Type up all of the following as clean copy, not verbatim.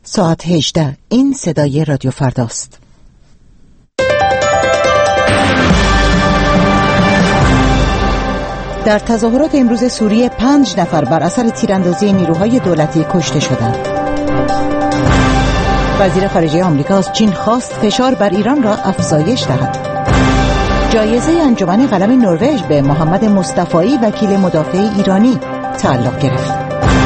ساعت 18. این صدای رادیو فرداست. در تظاهرات امروز سوریه 5 نفر بر اثر تیراندازی نیروهای دولتی کشته شدند. وزیر خارجه آمریکا از چین خواست فشار بر ایران را افزایش دهد. جایزه انجمن قلم نروژ به محمد مصطفایی وکیل مدافع ایرانی تعلق گرفت.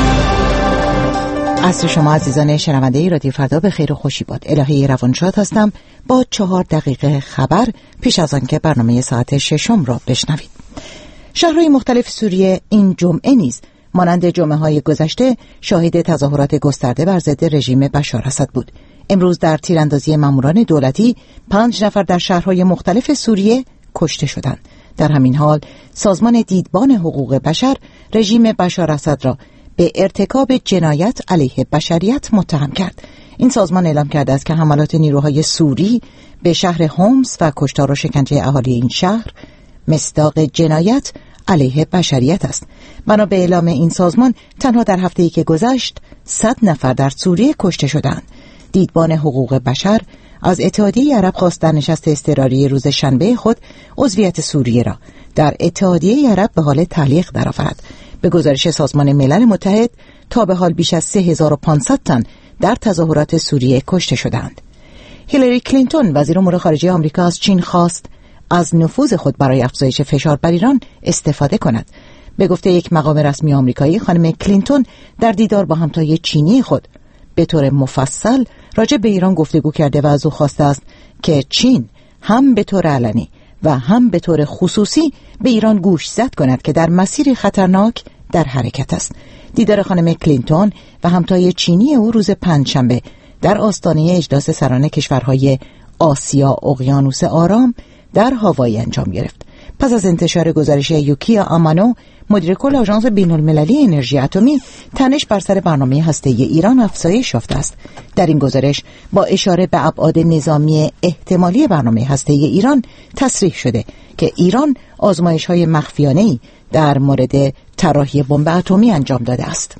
عصر شما عزیزان شنونده رادیو فردا به خیر و خوشی باد. الهی روانشاد هستم با 4 دقیقه خبر پیش از آنکه برنامه ساعت 6 را بشنوید. شهرهای مختلف سوریه این جمعه نیز مانند جمعه‌های گذشته شاهد تظاهرات گسترده بر ضد رژیم بشار اسد بود. امروز در تیراندازی ماموران دولتی 5 نفر در شهرهای مختلف سوریه کشته شدند. در همین حال سازمان دیدبان حقوق بشر رژیم بشار اسد را به ارتکاب جنایت علیه بشریت متهم کرد. این سازمان اعلام کرده است که حملات نیروهای سوری به شهر هومس و کشتار و شکنجه اهالی این شهر مصداق جنایت علیه بشریت است. بنا به اعلام این سازمان تنها در هفته‌ای که گذشت 100 نفر در سوریه کشته شدند. دیدبان حقوق بشر از اتحادیه عرب خواست در نشست اضطراری روز شنبه خود عضویت سوریه را در اتحادیه عرب به حال تعلیق درآورد. به گزارش سازمان ملل متحد تا به حال بیش از 3500 تن در تظاهرات سوریه کشته شدند. هیلاری کلینتون وزیر امور خارجه آمریکا از چین خواست از نفوذ خود برای افزایش فشار بر ایران استفاده کند. به گفته یک مقام رسمی آمریکایی، خانم کلینتون در دیدار با همتای چینی خود به طور مفصل راجع به ایران گفتگو کرده و از او خواسته است که چین هم به طور علنی و هم به طور خصوصی به ایران گوشزد کند که در مسیر خطرناک در حرکت است. دیدار خانم کلینتون و همتای چینی او روز پنجشنبه در آستانه اجلاس سران کشورهای آسیا اقیانوس آرام در هاوایی انجام گرفت. پس از انتشار گزارش یوکیا آمانو، مدیر کل آژانس بین‌المللی انرژی اتمی، تنش بر سر برنامه هسته‌ای ایران افزایش یافته است. در این گزارش با اشاره به ابعاد نظامی احتمالی برنامه هسته‌ای ایران تصریح شده که ایران آزمایش‌های مخفیانه‌ای در مورد طراحی بمب اتمی انجام داده است.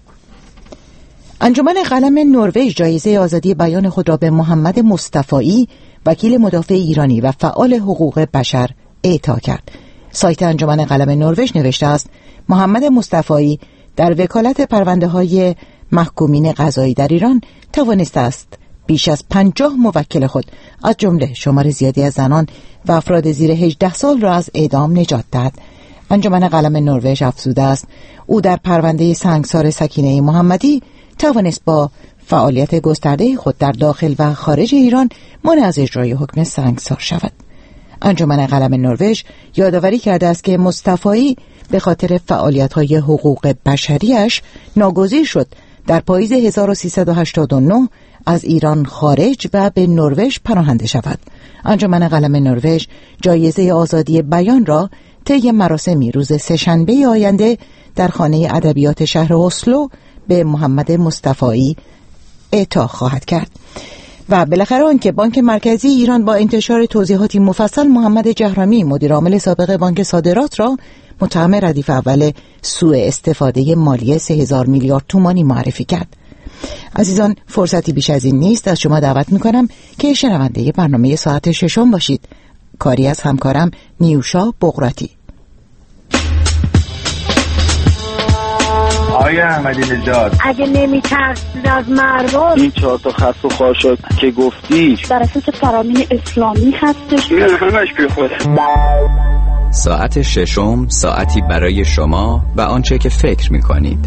انجمن قلم نروژ جایزه آزادی بیان خود را به محمد مصطفایی وکیل مدافع ایرانی و فعال حقوق بشر اعطا کرد. سایت انجمن قلم نروژ نوشته است محمد مصطفایی در وکالت پرونده‌های محکومین قضایی در ایران توانسته است بیش از 50 موکل خود از جمله شمار زیادی از زنان و افراد زیر 18 سال را از اعدام نجات دهد. انجمن قلم نروژ افزوده است او در پرونده سنگسار سکینه محمدی توانست با فعالیت گسترده خود در داخل و خارج ایران مانع از اجرای حکم سنگسار شود. انجمن قلم نروژ یادآوری کرده است که مصطفایی به خاطر فعالیت‌های حقوق بشریش ناگزیر شد در پاییز 1389 از ایران خارج و به نروژ پناهنده شود. انجمن قلم نروژ جایزه آزادی بیان را طی مراسمی روز سه‌شنبه آینده در خانه ادبیات شهر اسلو به محمد مصطفایی اعطا خواهد کرد. و بالاخره آنکه بانک مرکزی ایران با انتشار توضیحاتی مفصل محمد جهرمی مدیر عامل سابق بانک صادرات را متهم ردیف اول سوء استفاده مالی 3000 میلیارد تومانی معرفی کرد. عزیزان، فرصتی بیش از این نیست. از شما دعوت میکنم که شنونده برنامه ساعت 6 باشید. کاری از همکارم نیوشا بغراتی. آقای احمدی نژاد، اگه نمی‌ترسید از مردم، این 4 تا خط و خاشاک که گفتی در اساس فرامین اسلامی هستش. نه همش بی خوده. ساعت 6 ساعتی برای شما و آنچه که فکر می‌کنید.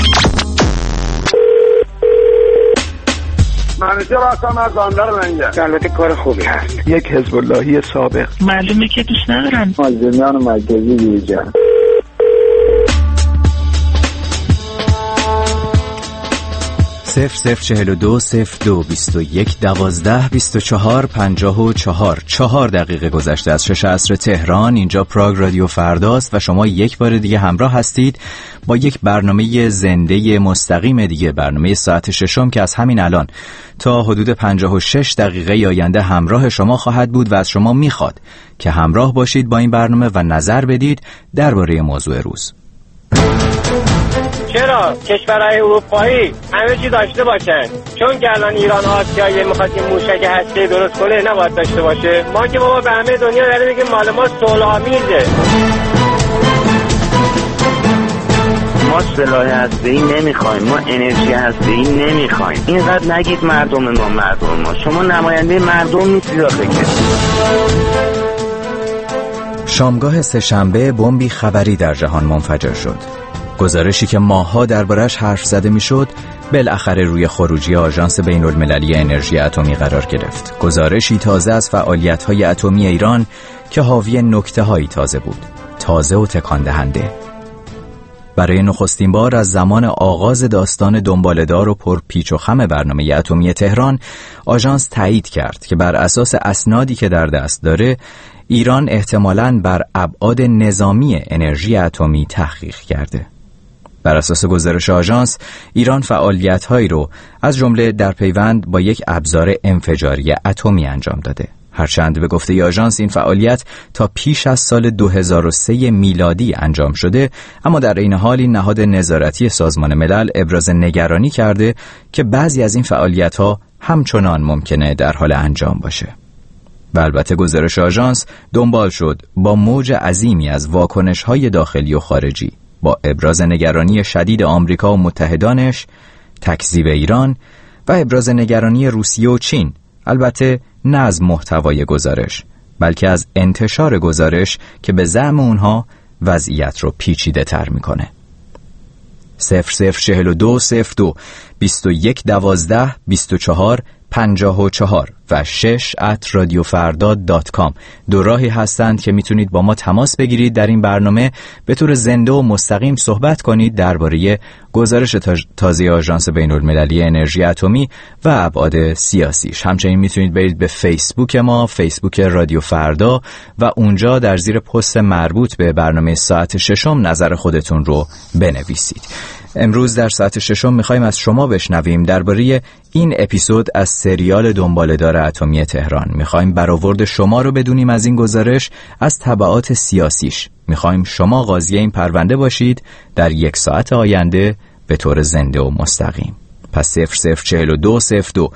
منیجر هستم از بندر منگه. البته کار خوبی هست. یک حزب اللهی سابق. معلومه که دوست ندارن. مازنیان مرکزی دیجا. صفر 42 02 21 12 24 54 4 دقیقه گذشته از 6 عصر تهران. اینجا پراگ رادیو فرداست و شما یک بار دیگه همراه هستید با یک برنامه زنده مستقیم دیگه، برنامه ساعت 6 که از همین الان تا حدود 56 دقیقه آینده همراه شما خواهد بود و از شما میخواد که همراه باشید با این برنامه و نظر بدید درباره موضوع روز. چرا کشورهای اروپایی همه چی داشته باشن؟ چون که الان ایران آسیایی میخواد این موشک هسته‌ای درست کنه نباید داشته باشه؟ ما که بابا به همه دنیا داره میگه مال ما صلح‌آمیزه. ما سلاح هسته‌ای نمیخوایم، ما انرژی هسته‌ای نمیخوایم. اینقدر نگید مردم ما. شما نماینده مردم نیستید آخه. شامگاه سه‌شنبه بمبی خبری در جهان منفجر شد. گزارشی که ماه‌ها دربارش حرف زده میشد بالاخره روی خروجی آژانس بین‌المللی انرژی اتمی قرار گرفت. گزارشی تازه از فعالیت‌های اتمی ایران که حاوی نکته‌هایی تازه بود، تازه و تکان دهنده. برای نخستین بار از زمان آغاز داستان دنباله‌دار و پرپیچ و خم برنامه اتمی تهران، آژانس تایید کرد که بر اساس اسنادی که در دست داره، ایران احتمالاً بر ابعاد نظامی انرژی اتمی تحقیق کرده. بر اساس گزارش آژانس، ایران فعالیت‌هایی رو از جمله در پیوند با یک ابزار انفجاری اتمی انجام داده. هرچند به گفته آژانس این فعالیت تا پیش از سال 2003 میلادی انجام شده، اما در این حال این نهاد نظارتی سازمان ملل ابراز نگرانی کرده که بعضی از این فعالیت‌ها همچنان ممکنه در حال انجام باشه. و البته گزارش آژانس دنبال شد با موج عظیمی از واکنش‌های داخلی و خارجی، با ابراز نگرانی شدید آمریکا و متحدانش، تکذیب ایران و ابراز نگرانی روسیه و چین، البته نه از محتوای گزارش بلکه از انتشار گزارش که به زعم اونها وضعیت رو پیچیده تر میکنه. 004202 2112 24 54 و 6@radiofarda.com دو راهی هستند که میتونید با ما تماس بگیرید در این برنامه به طور زنده و مستقیم صحبت کنید درباره گزارش تازه آژانس بین‌المللی انرژی اتمی و ابعاد سیاسیش. همچنین میتونید برید به فیسبوک ما، فیسبوک رادیو فردا، و اونجا در زیر پست مربوط به برنامه ساعت ششم نظر خودتون رو بنویسید. امروز در ساعت ششم میخوایم از شما بشنویم درباره این اپیزود از سریال دنباله‌دار اتمی تهران. میخوایم برآورد شما رو بدونیم از این گزارش، از تبعات سیاسیش. میخوایم شما قاضی این پرونده باشید در یک ساعت آینده به طور زنده و مستقیم. پس 004202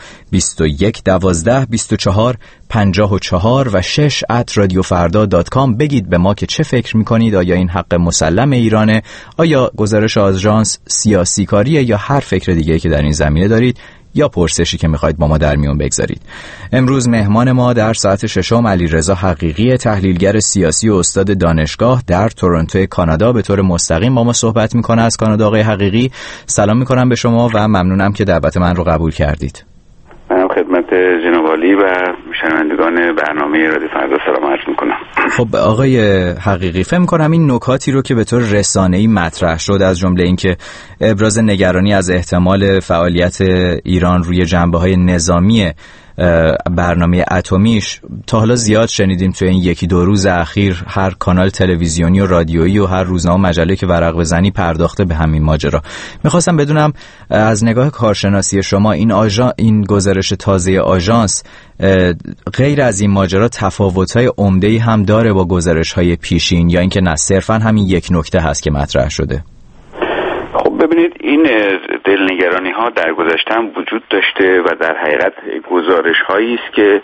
2112 24 54 و 6@radiofarda.com بگید به ما که چه فکر میکنید. آیا این حق مسلم ایرانه؟ آیا گزارش آژانس سیاسی کاریه یا هر فکر دیگه که در این زمینه دارید، یا پرسشی که میخواید با ما در میون بگذارید؟ امروز مهمان ما در ساعت ششم علیرضا حقیقی، تحلیلگر سیاسی و استاد دانشگاه در تورنتو کانادا، به طور مستقیم با ما صحبت میکنه. از کانادا آقای حقیقی سلام میکنم به شما و ممنونم که دعوت من رو قبول کردید. من خدمت جناب عالی و شنوندگان برنامه رادیو فردا سلام عرض میکنم. خب آقای حقیقی، فهم کنم این نکاتی رو که به طور رسانه‌ای مطرح شد، از جمله اینکه ابراز نگرانی از احتمال فعالیت ایران روی جنبه‌های نظامی برنامه اتمیش، تا حالا زیاد شنیدیم توی این یکی دو روز اخیر. هر کانال تلویزیونی و رادیویی و هر روزنامه مجله که ورق بزنی پرداخته به همین ماجرا. میخواستم بدونم از نگاه کارشناسی شما این گزارش تازه آژانس غیر از این ماجرا تفاوت‌های عمده‌ای هم داره با گزارش‌های پیشین، یا اینکه نه صرفاً همین یک نکته هست که مطرح شده؟ خب ببینید، این دلنگرانی ها در گذشته هم وجود داشته و در حقیقت گزارش هایی است که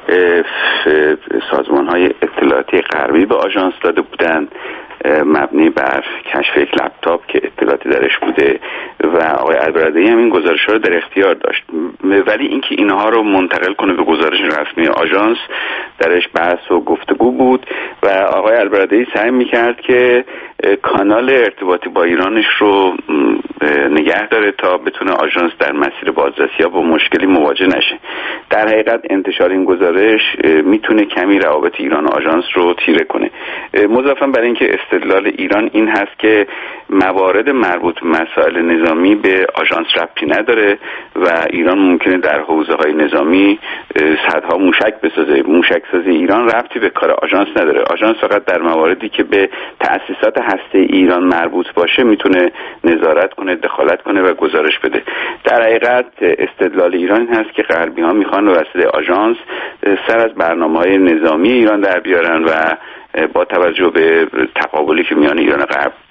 سازمان های اطلاعاتی غربی به آژانس داده بودند، مبنی بر کشف یک لپتاپ که اطلاعاتی درش بوده و آقای البرادعی هم این گزارش ها رو در اختیار داشت. ولی اینکه اینها رو منتقل کنه به گزارش رسمی آژانس، درش بحث و گفتگو بود و آقای البرادعی سعی میکرد که کانال ارتباطی با ایرانش رو نگه داره تا بتونه آژانس در مسیر بازرسی ها با مشکلی مواجه نشه. در حقیقت انتشار این گزارش میتونه کمی روابط ایران و آژانس رو تیره کنه. مضافاً برای اینکه استدلال ایران این هست که موارد مربوط به مسائل نظامی به آژانس ربطی نداره و ایران ممکنه در حوزه‌های نظامی صدها موشک بسازه. موشک سازی ایران ربطی به کار آژانس نداره. آژانس فقط در مواردی که به تأسیسات هسته ایران مربوط باشه میتونه نظارت کنه، دخالت کنه و گزارش بده. در حقیقت استدلال ایران این هست که غربی‌ها میخوان وسیله آژانس سر از برنامه‌های نظامی ایران در بیارن و با توجه به تقابلی که میان ایران و غرب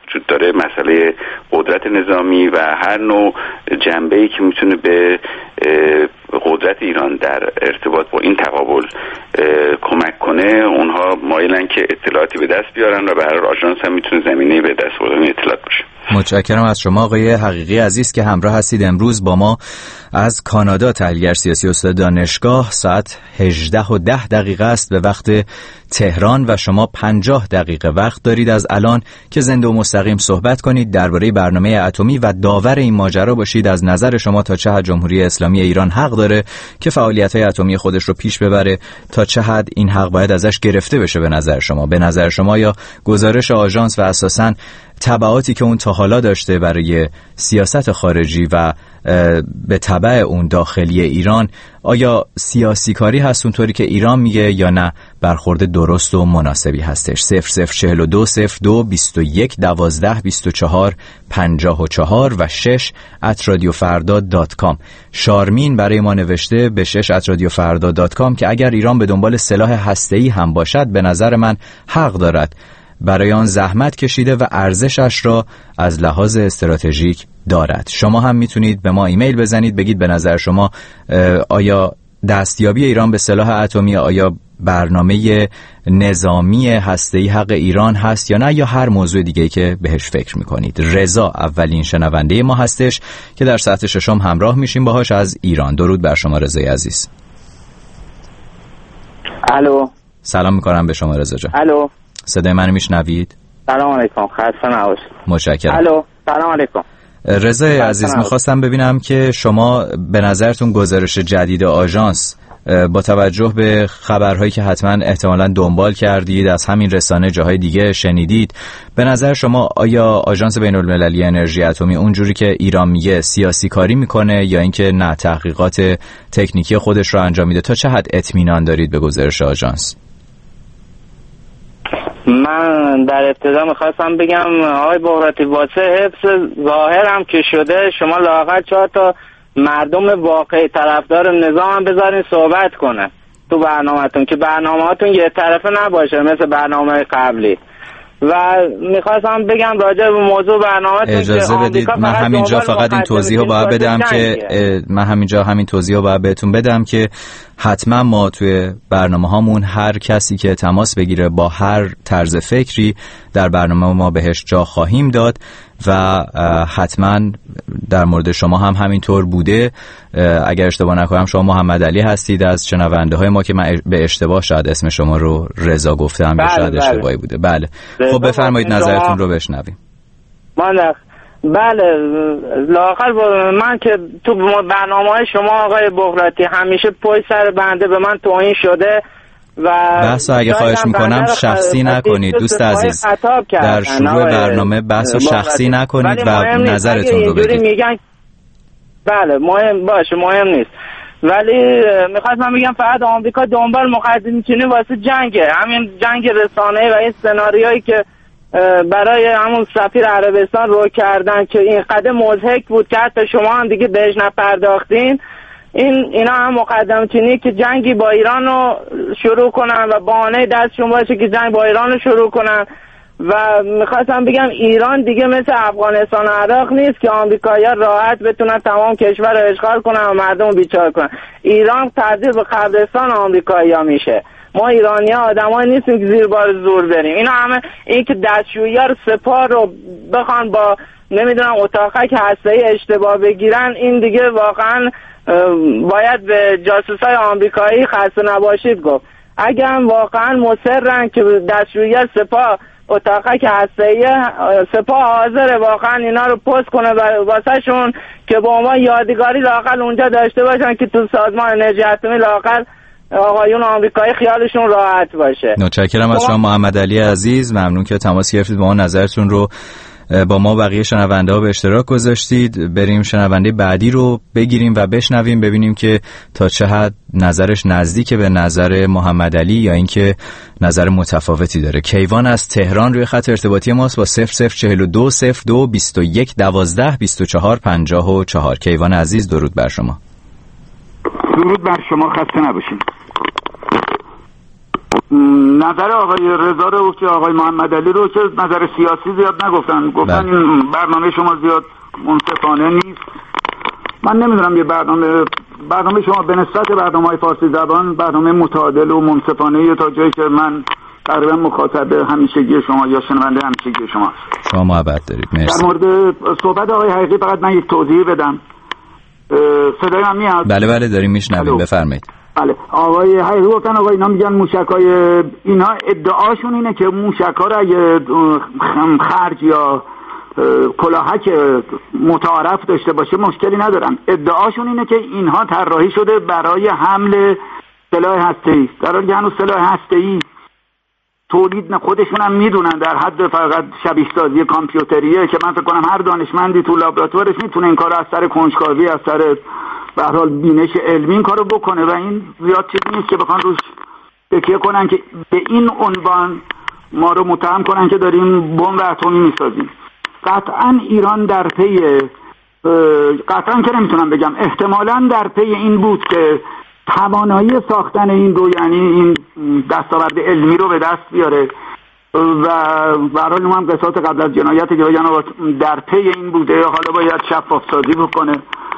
وجود داره، مسئله قدرت نظامی و هر نوع جنبه‌ای که میتونه به قدرت ایران در ارتباط با این تقابل کمک کنه، اونها مایلن که اطلاعاتی به دست بیارن و برای آژانس هم میتونه زمینه به دست آوردن اطلاعات باشه. متشکرم از شما آقای حقیقی عزیز که همراه هستید امروز با ما از کانادا. تحلیلگر سیاسی، استاد دانشگاه. ساعت 18:10 است به وقت تهران و شما 50 دقیقه وقت دارید از الان که زنده و مستقیم صحبت کنید درباره برنامه اتمی و داور این ماجرا باشید. از نظر شما تا چه حد جمهوری اسلامی ایران حق داره که فعالیت‌های اتمی خودش رو پیش ببره، تا چه حد این حق باید ازش گرفته بشه به نظر شما یا گزارش آژانس و اساساً تبعاتی که اون تا حالا داشته برای سیاست خارجی و به تبع اون داخلی ایران، آیا سیاسی کاری هست اونطوری که ایران میگه یا نه برخورد درست و مناسبی هستش؟ 0042 02 21 12 24 54 و 6@radiofarda.com. شارمین برای ما نوشته به 6@radiofarda.com که اگر ایران به دنبال سلاح هسته‌ای هم باشد به نظر من حق دارد، برای آن زحمت کشیده و ارزشش را از لحاظ استراتژیک دارد. شما هم میتونید به ما ایمیل بزنید بگید به نظر شما آیا دستیابی ایران به سلاح اتمی، آیا برنامه نظامی هسته‌ای حق ایران هست یا نه، یا هر موضوع دیگه‌ای که بهش فکر میکنید. رضا اولین شنونده ما هستش که در ساعت 6 همراه میشیم باهاش از ایران. درود بر شما رضای عزیز. الو. سلام میکنم به شما رضا جان. الو. صدای منو میشنوید؟ سلام علیکم. خسته نباشید. متشکرم. الو. سلام علیکم. رضا عزیز، میخواستم ببینم که شما به نظرتون گزارش جدید آژانس با توجه به خبرهایی که حتما احتمالاً دنبال کردید، از همین رسانه جاهای دیگه شنیدید، به نظر شما آیا آژانس بین‌المللی انرژی اتمی اونجوری که ایران میگه سیاسی کاری میکنه یا اینکه نه تحقیقات تکنیکی خودش رو انجام میده؟ تا چه حد اطمینان دارید به گزارش آژانس؟ من در ابتدا میخواستم بگم آقای بغراتی واسه حفظ ظاهرم که شده شما لااقل 4 تا مردم واقعی طرفدار نظام هم بذارین صحبت کنه تو برنامه‌تون که برنامه‌تون یه طرفه نباشه مثل برنامه قبلی. و میخواستم بگم راجع به موضوع برنامه‌تون اجازه بدید من همینجا فقط این توضیح رو باید بدم که همین توضیح رو باید بهتون بدم که حتما ما توی برنامه هامون هر کسی که تماس بگیره با هر طرز فکری در برنامه ما بهش جا خواهیم داد و حتما در مورد شما هم همینطور بوده. اگر اشتباه نکنم شما محمد علی هستید از شنونده های ما که من به اشتباه شاید اسم شما رو رضا گفتم یا شاید اشتباهی بوده. بله خب بفرمایید نظرتون رو بشنویم. بله لااقل من که تو برنامه‌های شما آقای بغراتی همیشه پشت سر بنده به من توهین شده و بحثو اگه خواهش میکنم شخصی نکنید دوست عزیز، در شروع برنامه بحثو شخصی نکنید و نظرتون رو بگید. بله مهم نیست، ولی میخواستم بگم فقط آمریکا دنبال مقدمه‌چینی واسه جنگه، همین جنگ رسانه‌ای و این سناریویی که برای همون سفیر عربستان رو کردن که این قدم مضحک بود که حتی شما هم دیگه بهش نپرداختین. اینا هم مقدمه‌چینی که جنگی با ایران رو شروع کنن و بهانه دستشون باشه که جنگ با ایران رو شروع کنن. و میخواستم بگم ایران دیگه مثل افغانستان و عراق نیست که آمریکایی‌ها راحت بتونن تمام کشور رو اشغال کنن و مردم رو بیچاره کنن. ایران تبدیل به قبرستان آمریکایی‌ها میشه. ما ایرانی‌ها آدمایی نیستیم که زیر بار زور بریم. اینا همه این که دستشویی‌ها رو سپاه رو بخوان با نمیدونم اتاقک هسته‌ای اشتباه بگیرن، این دیگه واقعا باید به جاسوسای آمریکایی خسته نباشید گفت. اگر هم واقعا مصرن که دستشویی سپاه اتاقک هسته‌ای، سپاه حاضر واقعا اینا رو پست کنه و واسه شون که به عنوان یادگاری لااقل اونجا داشته باشن که تو سازمان انرژی اتمی لااقل آقایون آمریکایی خیالشون راحت باشه. متشکرم از شما محمد علی عزیز، ممنون که تماس گرفتید با ما نظرتون رو با ما بقیه شنونده ها به اشتراک گذاشتید. بریم شنونده بعدی رو بگیریم و بشنویم ببینیم که تا چه حد نظرش نزدیک به نظر محمد علی یا اینکه نظر متفاوتی داره. کیوان از تهران روی خط ارتباطی ماست با 0042 02 21 12 24 54. کیوان عزیز درود بر شما. درود بر شما، خسته نباشید. نظر آقای رضا رو که آقای محمد علی رو که نظر سیاسی زیاد نگفتن، گفتن این برنامه شما زیاد منصفانه نیست. من نمیدونم یه برنامه شما به نسبت برنامه‌های فارسی زبان برنامه متعادل و منصفانه تا جایی که من تقریبا مخاطب همیشگی شما یا شنونده همیشگی شما هست. شما محبت دارید. مرسی. در مورد صحبت آقای حقیقی فقط من یک توضیح بدم. صدای من میاد؟ بله داریم میشنویم، بفرمایید. بله آقای حقیقی گفتن آقا اینا میگن موشکای اینا ادعاشون اینه که موشکا رو اگه خرج یا کلاهک متعارف داشته باشه مشکلی ندارن. ادعاشون اینه که اینها طراحی شده برای حمل سلاح هسته‌ای، در حالی که هنوز سلاح هسته‌ای تولید خودشون هم میدونن در حد فقط شبیه سازی کامپیوتریه که من فکر کنم هر دانشمندی تو لابراتوارش میتونه این کارو از سر کنجکاوی، از سر به هر حال بینش علمی این کارو بکنه و این زیاد چیزی نیست که بخوان روش تکیه کنن که به این عنوان ما رو متهم کنن که داریم بمب اتمی میسازیم. قطعا ایران در پی، قطعا که نمیتونم بگم، احتمالاً در پی این بود که توانایی ساختن این رو، یعنی این دستاورد علمی رو به دست بیاره و برای هم قصاص قبل از جنایت که در پی این بوده، حالا باید شفاف سازی بکنه.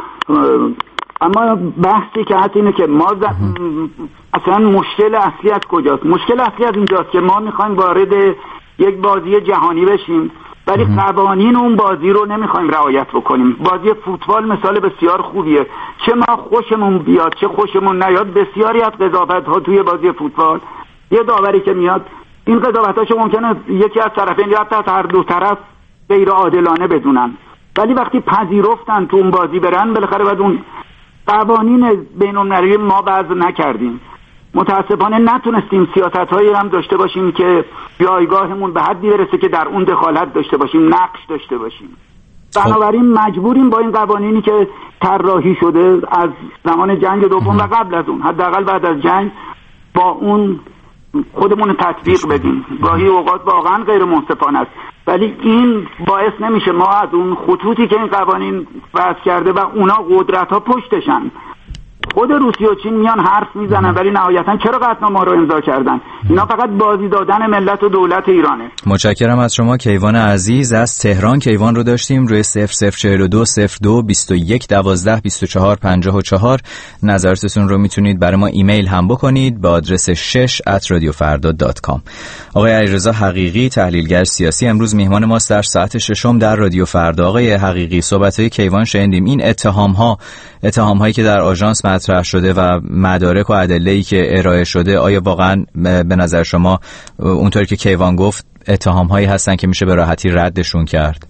اما بحثی که هست اینه که ما اصلا مشکل اصلی از کجاست؟ مشکل اصلی از اینجاست که ما میخوایم وارد یک بازی جهانی بشیم ولی قوانین اون بازی رو نمیخوایم رعایت بکنیم. بازی فوتبال مثال بسیار خوبیه، چه ما خوشمون بیاد چه خوشمون نیاد بسیاری از قضاوت ها توی بازی فوتبال، یه داوری که میاد این قضاوت هاشو ممکنه یکی از طرفین یا حتی هر دو طرف غیر عادلانه بدونن، ولی وقتی پذیرفتن تو اون بازی برن بالاخره بعد اون قوانین بین‌المللی ما وضع نکردیم. متاسفانه نتونستیم سیاست‌هایی هم داشته باشیم که جایگاهمون به حدی برسه که در اون دخالت داشته باشیم، نقش داشته باشیم. بنابراین مجبوریم با این قوانینی که طراحی شده از زمان جنگ دوم و قبل از اون، حداقل بعد از جنگ، با اون خودمون تطبیق بدیم. گاهی اوقات واقعا غیر منصفانه است ولی این باعث نمیشه ما از اون خطوطی که این قوانین وضع کرده و اونا قدرت‌ها پشتشن، خود روسیه و چین میان حرف میزنن ولی نهایتا چرا قطعنامه رو امضا کردن؟ اینا فقط بازی دادن ملت و دولت ایرانه. متشکرم از شما کیوان عزیز از تهران. کیوان رو داشتیم روی 0042 02 21 12 24 54. نظراتتون رو میتونید برای ما ایمیل هم بکنید با آدرس 6@radiofarda.com. آقای علیرضا حقیقی تحلیلگر سیاسی امروز میهمان ماست در ساعت 6 در رادیو فردا. آقای حقیقی، صحبت‌های کیوان شنیدیم. این اتهام‌هایی که در آژانس مطرح شده و مدارک و ادله‌ای که ارائه شده، آیا واقعا به نظر شما اونطوری که کیوان گفت اتهام‌هایی هستن که میشه به راحتی ردشون کرد؟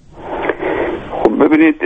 خب ببینید،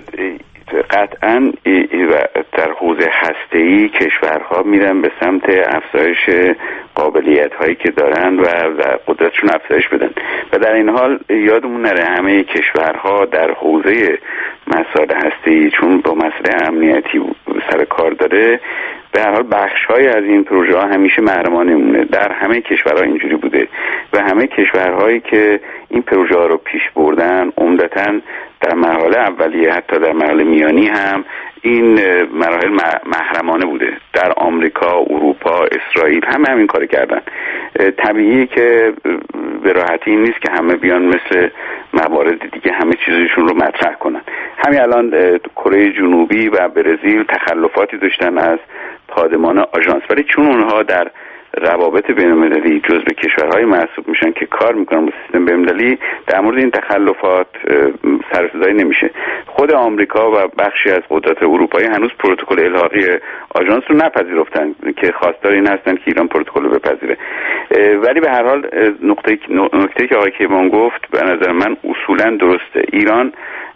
قطعاً در حوزه هسته‌ای کشورها میرن به سمت افزایش قابلیت‌هایی که دارن و قدرتشون افزایش بدن و در این حال یادمون نره همه کشورها در حوزه مسائل هسته‌ای چون با مسئله امنیتی سر کار داره، به هر حال بخش‌های از این پروژه ها همیشه محرمانه مونه. در همه کشورها اینجوری بوده و همه کشورهایی که این پروژه ها رو پیش بردن عمدتاً در مرحله اولیه، حتی در مرحله میانی هم این مراحل محرمانه بوده. در آمریکا، اروپا، اسرائیل همین کار کردن. طبیعیه که به راحتی این نیست که همه بیان مثل موارد دیگه همه چیزشون رو مطرح کنن. همین الان کره جنوبی و برزیل تخلفاتی داشتن از پادمان آژانس، ولی چون اونها در روابط بین‌المللی جزو کشورهای محسوب میشن که کار میکنن با سیستم بین‌المللی، در مورد این تخلفات سر و صدایی نمیشه. خود آمریکا و بخشی از قدرت اروپایی هنوز پروتکل الحاقی آژانس رو نپذیرفتن که خواستار این هستن که ایران پروتکل رو بپذیره. ولی به هر حال نکته که آقای کیوان گفت به نظر من اصولا درسته. ایران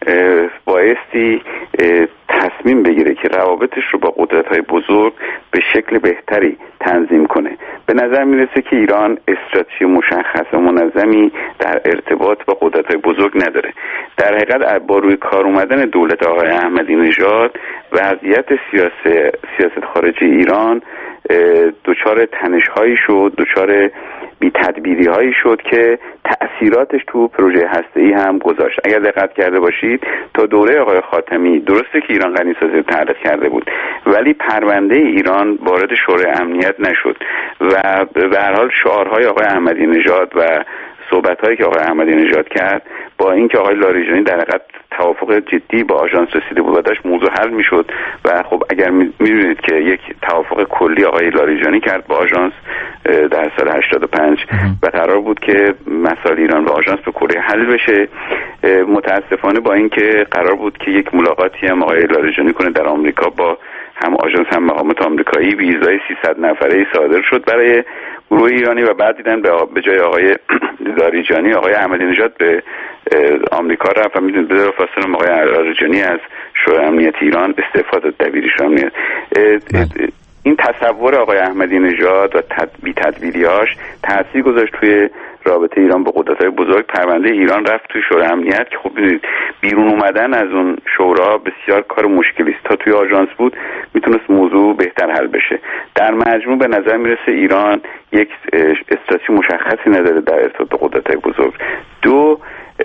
بایستی تصمیم بگیره که روابطش رو با قدرت‌های بزرگ به شکل بهتری تنظیم کنه. به نظر میرسه که ایران استراتژی مشخص و منظمی در ارتباط با قدرت‌های بزرگ نداره. در حقیقت با روی کار اومدن دولت آقای احمدی نژاد وضعیت سیاست خارجی ایران دچار تنش‌هایی شد، دچار بی‌تدبیری هایی شد که تأثیراتش تو پروژه هسته‌ای هم گذاشت. اگر دقت کرده باشید تا دوره آقای خاتمی درسته که ایران غنیسازی رو تعلیق کرده بود، ولی پرونده ایران وارد شورای امنیت نشد و به هر حال شعارهای آقای احمدی نژاد و صحبت‌هایی که آقای احمدی نژاد کرد با اینکه آقای لاریجانی در حقیقت توافق جدی با آژانس رسیده بود و داشت موضوع حل میشد و خب اگر می‌دونید که یک توافق کلی آقای لاریجانی کرد با آژانس در سال 85 و قرار بود که مسائل ایران و آژانس به کلی حل بشه، متاسفانه با اینکه قرار بود که یک ملاقاتی هم آقای لاریجانی کنه در آمریکا با هم آژانس هم مقامات آمریکایی، ویزای 300 نفره صادر شد برای گروه ایرانی و بعد دیدن به جای آقای لاریجانی آقای احمدی نژاد به آمریکا رفت و میدونید بلافاصله آقای لاریجانی از شورای امنیت ایران استعفا داد، دبیر شورای امنیت. این تصور آقای احمدی نژاد و بی‌تدبیری‌هاش تأثیر گذاشت توی رابطه ایران با قدرت‌های بزرگ. پرونده ایران رفت توی شورای امنیت که خب ببینید بیرون اومدن از اون شورا بسیار کار مشکلی است. تا توی آژانس بود میتونست موضوع بهتر حل بشه. در مجموع به نظر میرسه ایران یک استراتژی مشخصی نداره در ارتباط با قدرت‌های بزرگ. دو،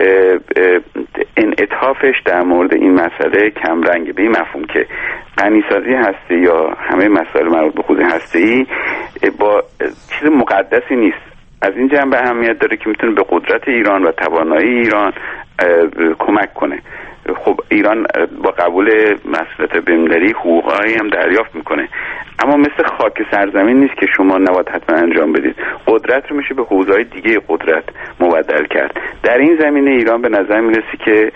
انعطافش در مورد این مسئله کمرنگه، به این مفهوم که غنیسازی هسته یا همه مسائل مربوط به خود هسته‌ای با چیز مقدسی نیست. از این جنبه اهمیت داره که میتونه به قدرت ایران و توانایی ایران کمک کنه. خب ایران با قبول مسئولیت بین‌المللی حقوقایی هم دریافت میکنه، اما مثل خاک سرزمین نیست که شما نباید حتما انجام بدید. قدرت رو میشه به حوزه‌های دیگه قدرت مبدل کرد. در این زمینه ایران به نظر میرسی که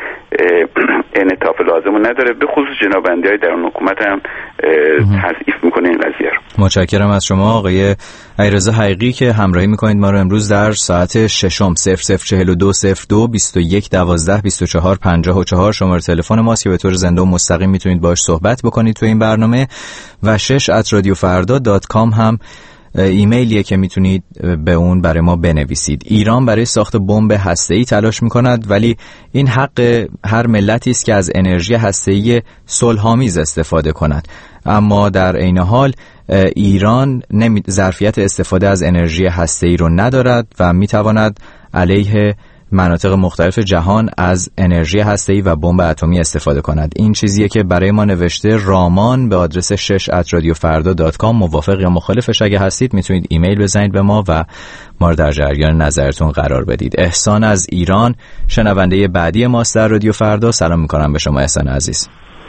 انعطاف لازم رو نداره، به خصوص جنابندی‌های در اون حکومت هم تضعیف میکنه این قضیه رو. متشکرم از شما آقای علیرضا حقیقی که همراهی میکنید ما رو امروز در ساعت 6 0042 02 21 12 24 54 شماره تلفن ماست که به طور زنده و مستقیم میتونید باهاش صحبت بکنید تو این برنامه و 6@radiofarda.com هم ایمیلیه که میتونید به اون برای ما بنویسید. ایران برای ساخت بمب هسته‌ای تلاش میکند، ولی این حق هر ملتی است که از انرژی هسته‌ای صلح‌آمیز استفاده کند. اما در عین حال ایران ظرفیت استفاده از انرژی هسته‌ای رو ندارد و میتواند علیه مناطق مختلف جهان از انرژی هسته‌ای و بمب اتمی استفاده کند. این چیزیه که برای ما نوشته رامان به آدرس 6@radiofarda.com. موافق یا مخالفش اگه هستید میتونید ایمیل بزنید به ما و ما رو در جریان نظرتون قرار بدید. احسان از ایران شنونده بعدی ماست در رادیو فردا. سلام میکنم به شما احسان عزیز.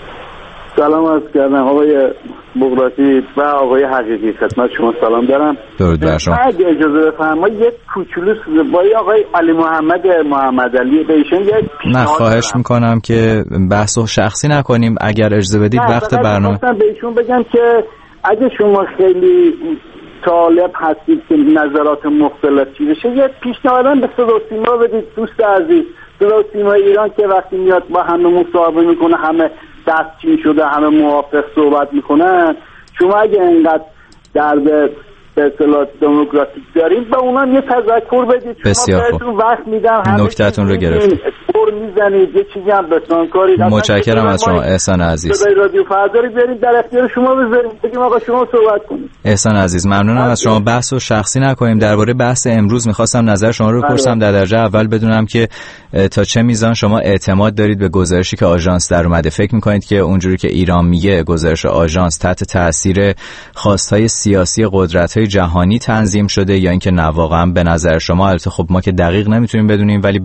سلام عرض کردم آقای بغراتی و آقای حقیقی، خدمت شما سلام دارم. درود بر شما. اگه اجازه بفرمایید یک کوچولو با آقای علی محمد علی به ایشون یک نه خواهش میکنم که بحث شخصی نکنیم اگر اجازه بدید وقت برنامه. به ایشون بگم که اگه شما خیلی طالب هستید که نظرات مختلف چی بشه، یه پیشنهادم به صدا و سیما بدید دوست عزیز. صدا و سیما ایران که وقتی میاد با همه مصاحبه میکنه همه دستچین شده، همه موافق صحبت میکنن، شما اگه اینقدر درد به اصطلاح دموکراتیک دارین با اونم یه تذکر بدید. بسیار خوب، وقت میدم، نکته‌تون رو گرفتید، پر میزنید، یه چیزی هم بسان کاری. متشکرم از شما احسان عزیز. صدای رادیو فردا رو برید در اختیار شما بذاریم، بگیم آقا شما صحبت کنید. احسان عزیز ممنونم از شما. بحث رو شخصی نکنیم. درباره بحث امروز میخواستم نظر شما رو بپرسم. در درجه اول بدونم که تا چه میزان شما اعتماد دارید به گزارشی که آژانس در اومده. فکر میکنید که اونجوری که ایران میگه گزارش آژانس تحت تاثیر خواستهای سیاسی قدرت‌های جهانی تنظیم شده یا اینکه نه واقعا به نظر شما؟ البته خب ما که دقیق نمیتونیم بدونیم، ولی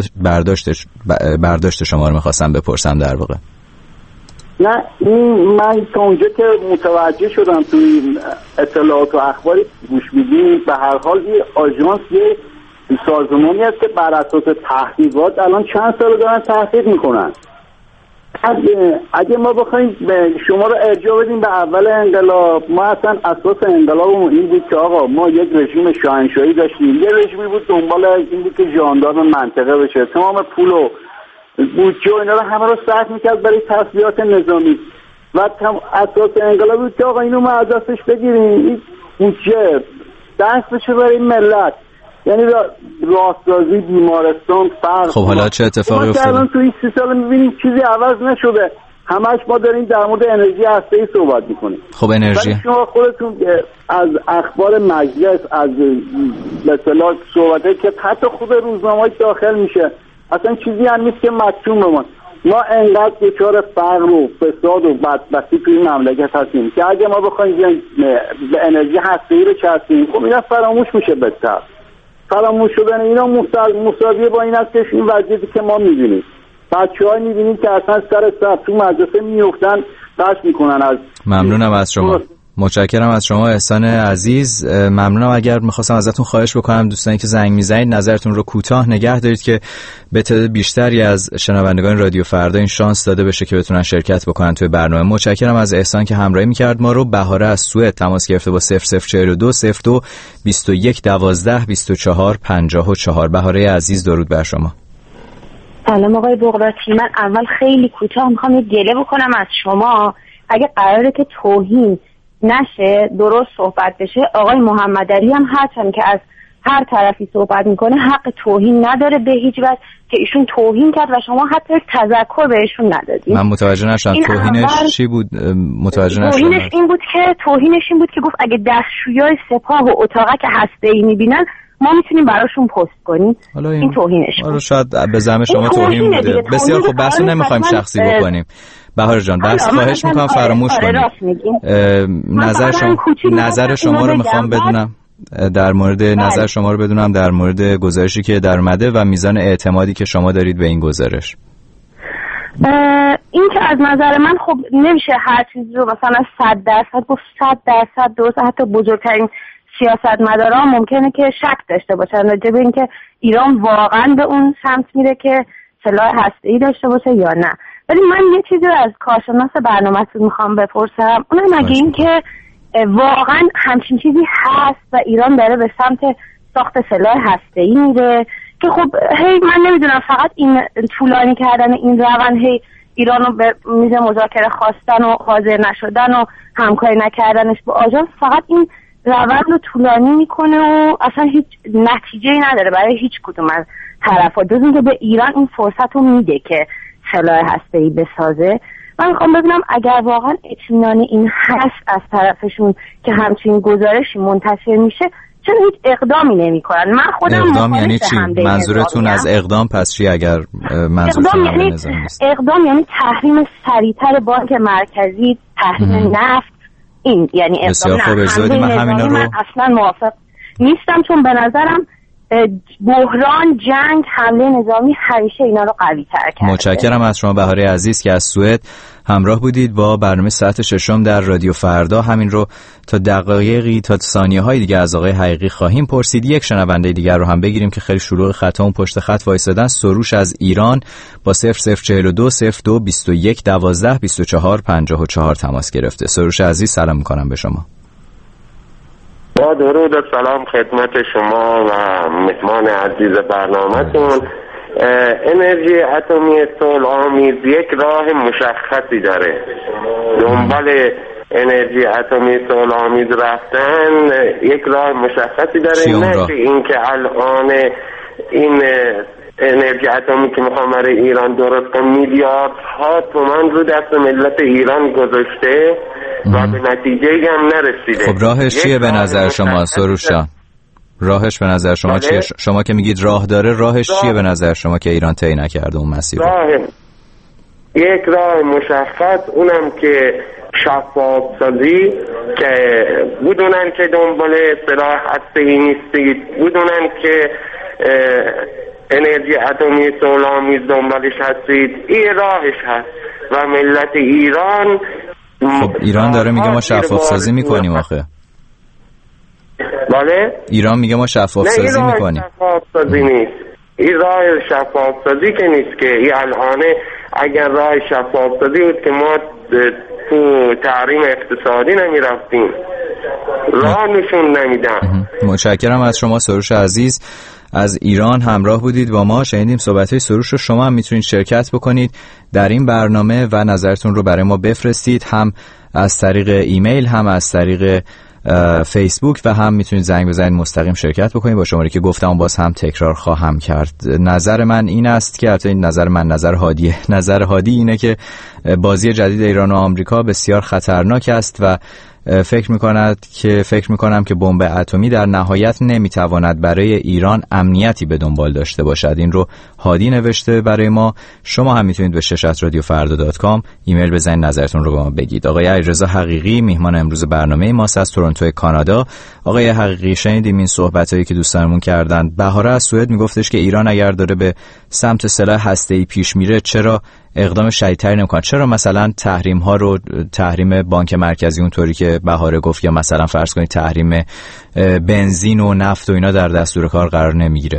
برداشت شما رو میخواستم بپرسم در واقع. نه من تا اونجا که متوجه شدم توی اطلاعات و اخباری گوش میدیم، به هر حال این آژانس یه سازمانی است که بر اساس تحقیقات الان چند سال دارن تحقیق میکنن. اگه ما بخوایم شما رو ارجاع بدیم به اول انقلاب، ما اصلا اساس انقلابمون این بود که آقا ما یک رژیم شاهنشاهی داشتیم، یه رژیمی بود دنبال این بود که ژاندارم منطقه بشه، تمام پول و بودجه و اینا رو همه رو صرف میکرد برای تسلیحات نظامی و اساس انقلاب بود که آقا اینو ما از دستش بگیریم، این بودجه دست بشه برای ملت، یعنی راهسازی بیمارستان فرق. خب حالا چه اتفاقی افتاد؟ الان تو این 30 سال میبینیم چیزی عوض نشده. همش ما داریم در مورد انرژی هسته‌ای صحبت میکنیم. خب انرژی شما خودتون از اخبار مجلس، از به اصطلاح صحبتایی که حتی خود روزنامه‌ای داخل میشه، اصلا چیزی هم نیست که مطمئن بمون. ما انقدر دچار فقر و فساد و بدبختی توی این مملکت هستیم که اگه ما بخوایم به انرژی هسته‌ای رو چسبیم، خب اینا فراموش میشه. بهتر فراموش شدن اینا مساویه با این است که این وضعیتی که ما میبینیم، بچه‌ها میبینیم که اصلا سر تو مدرسه میافتن قش میکنن. از ممنونم از شما، متشکرم از شما احسان عزیز. ممنونم. اگر میخواستم ازتون خواهش بکنم دوستانی که زنگ میزنید نظرتون رو کوتاه نگه دارید که به تعداد بیشتری از شنوندگان رادیو فردا این شانس داده بشه که بتونن شرکت بکنن توی برنامه. متشکرم از احسان که همراهی میکرد ما رو. بهاره از سوئد تماس گرفته با 0042 02 21 12 24 54. بهاره عزیز درود بر شما. سلام آقای بغراتی، من اول خیلی کوتاه میخوام یه گله بکنم از شما. اگه قراره که توهین نشه، درست صحبت بشه، آقای محمد علی هم هرچند که از هر طرفی صحبت میکنه حق توهین نداره به هیچ وجه، که ایشون توهین کرد و شما حتی تذکر بهشون ندادید. من متوجه نشدم توهینش چی بود. متوجه نشدم. توهینش این بود که گفت اگه دستشویای سپاه و اتاقک هسته‌ای میبینن ما میتونیم براشون پست کنیم. این توهینش بود. شاید به زعم شما توهین بوده. بسیار خوب، بحث نمیخوایم شخصی بکنیم. بهار جان بحث خواهش میکنم فراموش کنیم. نظر شما رو میخوام بدونم در مورد نظر شما رو بدونم در مورد گزارشی که در اومده و میزان اعتمادی که شما دارید به این گزارش. این که از نظر من خب نمیشه هر چیزی رو مثلا 100% گفت 100% درست. حتی بزرگترین سیاستمداران ممکنه که شک داشته باشن راجع به اینکه ایران واقعا به اون سمت میره که سلاح هسته‌ای داشته باشه یا نه. ولی من یه چیزی رو از کارشناس برنامه‌تون میخوام بپرسم، اونم اگه این که واقعا همچین چیزی هست و ایران داره به سمت ساخت سلاح هسته‌ای میره که خب هی من نمیدونم فقط این طولانی کردن این روند، هی ایران رو به میز مذاکره خواستن و حاضر نشدن و همکاری نکردنش با آژانس، فقط این روند رو طولانی میکنه و اصلا هیچ نتیجه‌ای نداره برای هیچ کدوم از طرفا، جز اینکه به ایران این فرصت رو میده که سلاح هسته‌ای بسازه. من میخوام بدونم اگر واقعا اطمینان این هست از طرفشون که همچین گزارشی منتشر میشه، چرا هیچ اقدامی نمیکنن؟ من خودم اقدام یعنی چی؟ منظورتون از اقدام پس چی؟ اگر منظورتون اقدام یعنی تحریم سریعتر بانک مرکزی، تحریم نفت، این یعنی اقدام. بسیار خوب، من همینا رو اصلا موافق نیستم، چون به نظرم بحران، جنگ، حمله نظامی همیشه اینا رو قوی تر کرده. متشکرم از شما بهاره عزیز که از سوئد همراه بودید با برنامه ساعت ششم در رادیو فردا. همین رو تا دقایقی تا ثانیه‌های دیگه از آقای حقیقی خواهیم پرسید. یک شنونده دیگر رو هم بگیریم که خیلی شلوغ خطمون پشت خط وایسادن. سروش از ایران با 0042 02 21 12 24 54 تماس گرفته. سروش عزیز سلام می‌کنم به شما. با درود و سلام خدمت شما و مهمان عزیز برنامه‌تون. انرژی اتمی صلح‌آمیز یک راه مشخصی داره. دنبال انرژی اتمی صلح‌آمیز رفتن یک راه مشخصی داره، نه اینکه الان این انرژی اتمی که میخوام برای ایران درست کنه میلیاردها تومان رو دست ملت ایران گذاشته و به نتیجه هم نرسیده. خب راهش چیه به نظر شما سروش جان؟ راهش به نظر شما چیه؟ شما که میگید راه داره، راهش چیه به نظر شما که ایران طی نکرده اون مسیر؟ یک راه مشخص، اونم که شفاف سازی، که بدونن که دنبال سلاح هسته‌ای نیستید، بدونن که انرژی اتمی صلح‌آمیز دنبالش هستید. این راهش هست و ملت ایران. خب ایران داره میگه ما شفاف سازی میکنیم آخه. بله؟ ایران میگه ما شفاف سازی میکنیم. شفاف سازی نیست. این راه شفاف سازی که نیست که این الانه. اگر راه شفاف سازی بود که ما تو تحریم اقتصادی نمیرفتیم، راه نشون نمیدن. متشکرم از شما سروش عزیز از ایران همراه بودید با ما. شنیدیم صحبت‌های سروش رو. شما هم میتونید شرکت بکنید در این برنامه و نظرتون رو برای ما بفرستید، هم از طریق ایمیل هم از طریق فیسبوک و هم میتونید زنگ بزنید مستقیم شرکت بکنید با شماره که گفتم. باز هم تکرار خواهم کرد. نظر من این است که البته این نظر من نظر هادیه. نظر هادی اینه که بازی جدید ایران و آمریکا بسیار خطرناک است و فکر میکنم که بمب اتمی در نهایت نمیتواند برای ایران امنیتی به دنبال داشته باشد. این رو هادی نوشته برای ما. شما هم میتونید به شش@radiofarda.com ایمیل بزنید، نظرتون رو به ما بگید. آقای علیرضا حقیقی میهمان امروز برنامه ماست از تورنتو کانادا. آقای حقیقی، شنیدیم این صحبتایی که دوستانمون کردن. بهاره از سوئد میگفتش که ایران اگر داره به سمت سلاح هسته‌ای پیش میره چرا اقدام شدیدتری نمیکنه؟ چرا مثلا تحریم بانک مرکزی اونطوری که بهاره گفت، یا مثلا فرض کنید تحریم بنزین و نفت و اینا در دستور کار قرار نمیگیره؟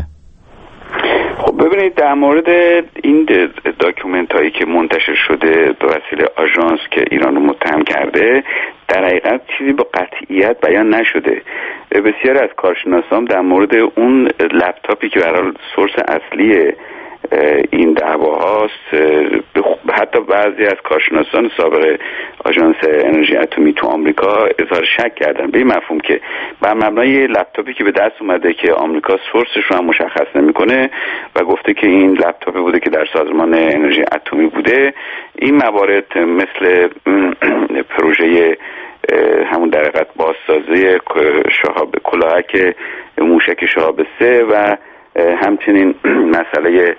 خب ببینید، در مورد این داکیومنت هایی که منتشر شده به وسیله آژانس که ایران رو متهم کرده، در حقیقت چیزی با قطعیت بیان نشده. بسیار از کارشناسان در مورد اون لپتاپی که برای سورس اصلی این دعواهاست، حتی بعضی از کارشناسان سابق آژانس انرژی اتمی تو آمریکا اظهار شک کردن به این مفهوم که بر مبنای لپتاپی که به دست اومده که آمریکا سورسش رو هم مشخص نمیکنه و گفته که این لپتاپی بوده که در سازمان انرژی اتمی بوده، این موارد مثل پروژه همون در حقیقت بازسازی شهاب کلاهک موشک شهاب 3 و همچنین مسئله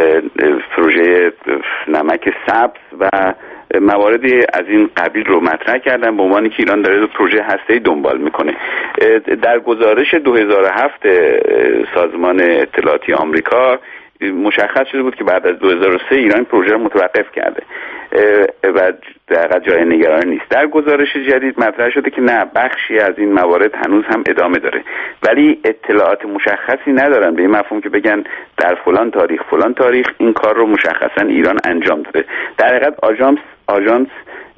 پروژه نمک سبز و مواردی از این قبیل رو مطرح کردن به عنوانی که ایران داره پروژه هسته‌ای دنبال میکنه. در گزارش 2007 سازمان اطلاعاتی آمریکا مشخص شده بود که بعد از 2003 ایران پروژه رو متوقف کرده و در جای نگرانی نیست. در گزارش جدید مطرح شده که نه، بخشی از این موارد هنوز هم ادامه داره، ولی اطلاعات مشخصی ندارن به این مفهوم که بگن در فلان تاریخ این کار رو مشخصا ایران انجام داده. در حقیقت آژانس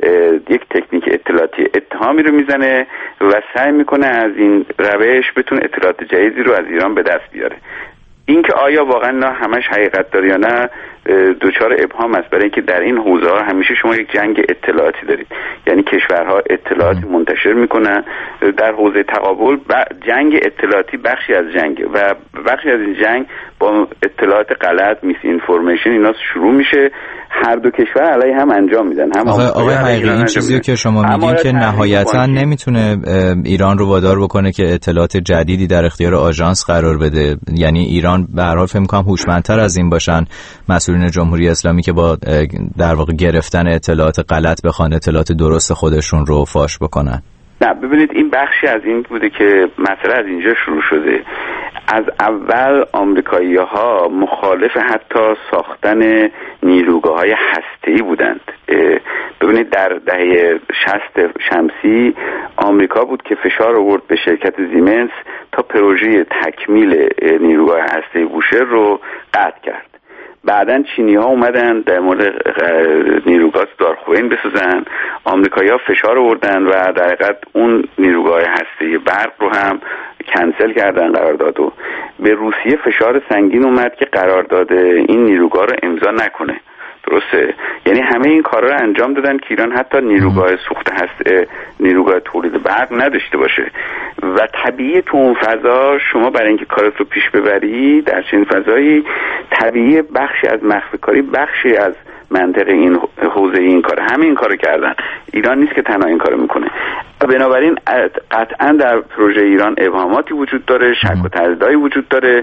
یک تکنیک اطلاعاتی اتهامی رو میزنه و سعی میکنه از این روش بتونه اطلاعات جدیدی رو از ایران به دست بیاره. اینکه آیا واقعا نه همش حقیقت داره یا نه دوچار ابهام است، برای اینکه در این حوزه ها همیشه شما یک جنگ اطلاعاتی دارید، یعنی کشورها اطلاعاتی منتشر میکنن. در حوزه تقابل جنگ اطلاعاتی بخشی از جنگ و بخشی از این جنگ با اطلاعات غلط، میس اینفورمیشن، اینا شروع میشه. هر دو کشور علیه هم انجام میدن. هم آقای حقیقی، این چیزی که شما میگین که نهایتا نمیتونه ایران رو وادار بکنه که اطلاعات جدیدی در اختیار آژانس قرار بده. یعنی ایران به هر حال فکر می‌کنم هوشمندتر از این باشن مسئولین جمهوری اسلامی که با در واقع گرفتن اطلاعات غلط بخوان اطلاعات درست خودشون رو فاش بکنن. نه، ببینید، این بخشی از این بوده که مسئله از اینجا شروع شده. از اول آمریکایی‌ها مخالف حتی ساختن نیروگاه‌های هسته‌ای بودند. ببینید، در دهه 60 شمسی آمریکا بود که فشار آورد به شرکت زیمنس تا پروژه تکمیل نیروگاه هسته‌ای بوشهر رو قطع کرد. بعدن چینی‌ها اومدن در مورد نیروگاه دارخوین بسازن، آمریکایی‌ها فشار آوردن و در حقیقت اون نیروگاه هسته‌ای برق رو هم کنسل کردن قراردادو. به روسیه فشار سنگین اومد که قرارداد این نیروگاه رو امضا نکنه. درسته؟ یعنی همه این کارا رو انجام دادن که ایران حتی نیروگاه سوخت هسته، نیروگاه تولید برق نداشته باشه. و طبیعی تو اون فضا شما برای اینکه کارت رو پیش ببری در چنین فضایی، طبیعی بخشی از مخفی کاری، بخشی از منطق این حوزه این کار، همه این کارو کردن. ایران نیست که تنها این کارو میکنه. بنابراین قطعا در پروژه ایران ابهاماتی وجود داره، شک و تردیدایی وجود داره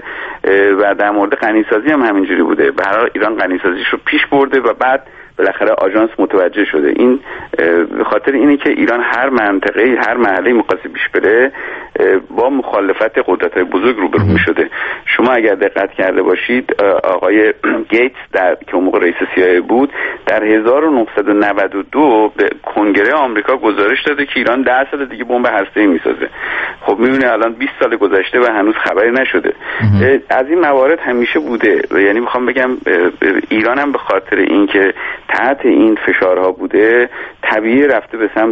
و در مورد غنیسازی هم همینجوری بوده. به هر حال ایران غنیسازیش رو پیش برده و بعد بالاخره آژانس متوجه شده. این به خاطر اینه که ایران هر منطقه، هر محله مقاسی پیش بره با مخالفت قدرت‌های بزرگ روبرو می‌شده. شما اگر دقت کرده باشید، آقای گیتس که اون موقع رئیس CIA بود، در 1992 به کنگره آمریکا گزارش داده که ایران 10 سال دیگه بمب هسته‌ای می‌سازه. خب می‌بینید الان 20 سال گذشته و هنوز خبری نشده. از این موارد همیشه بوده. یعنی می‌خوام بگم ایران هم به خاطر اینکه تحت این فشارها بوده، طبیعی رفته به سمت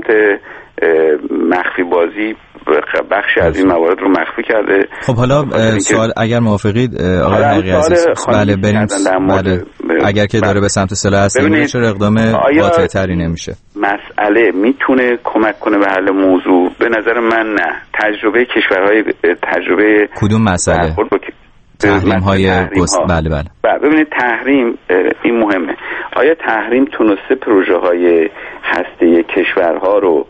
مخفی بازی، بخش از این موارد رو مخفی کرده. خب حالا سوال اگر موافقید آقای حقیقی عزیز، بله بریم. بله. اگر که داره به سمت سلاح هسته‌ای میره چرا اقدام قاطع‌تری نمیشه؟ مسئله میتونه کمک کنه به حل موضوع؟ به نظر من نه. تجربه کشورهای تجربه کدوم مسئله؟ تحریم های بله. ببینید تحریم این مهمه. آیا تحریم تونسته پروژه های هسته کشورها رو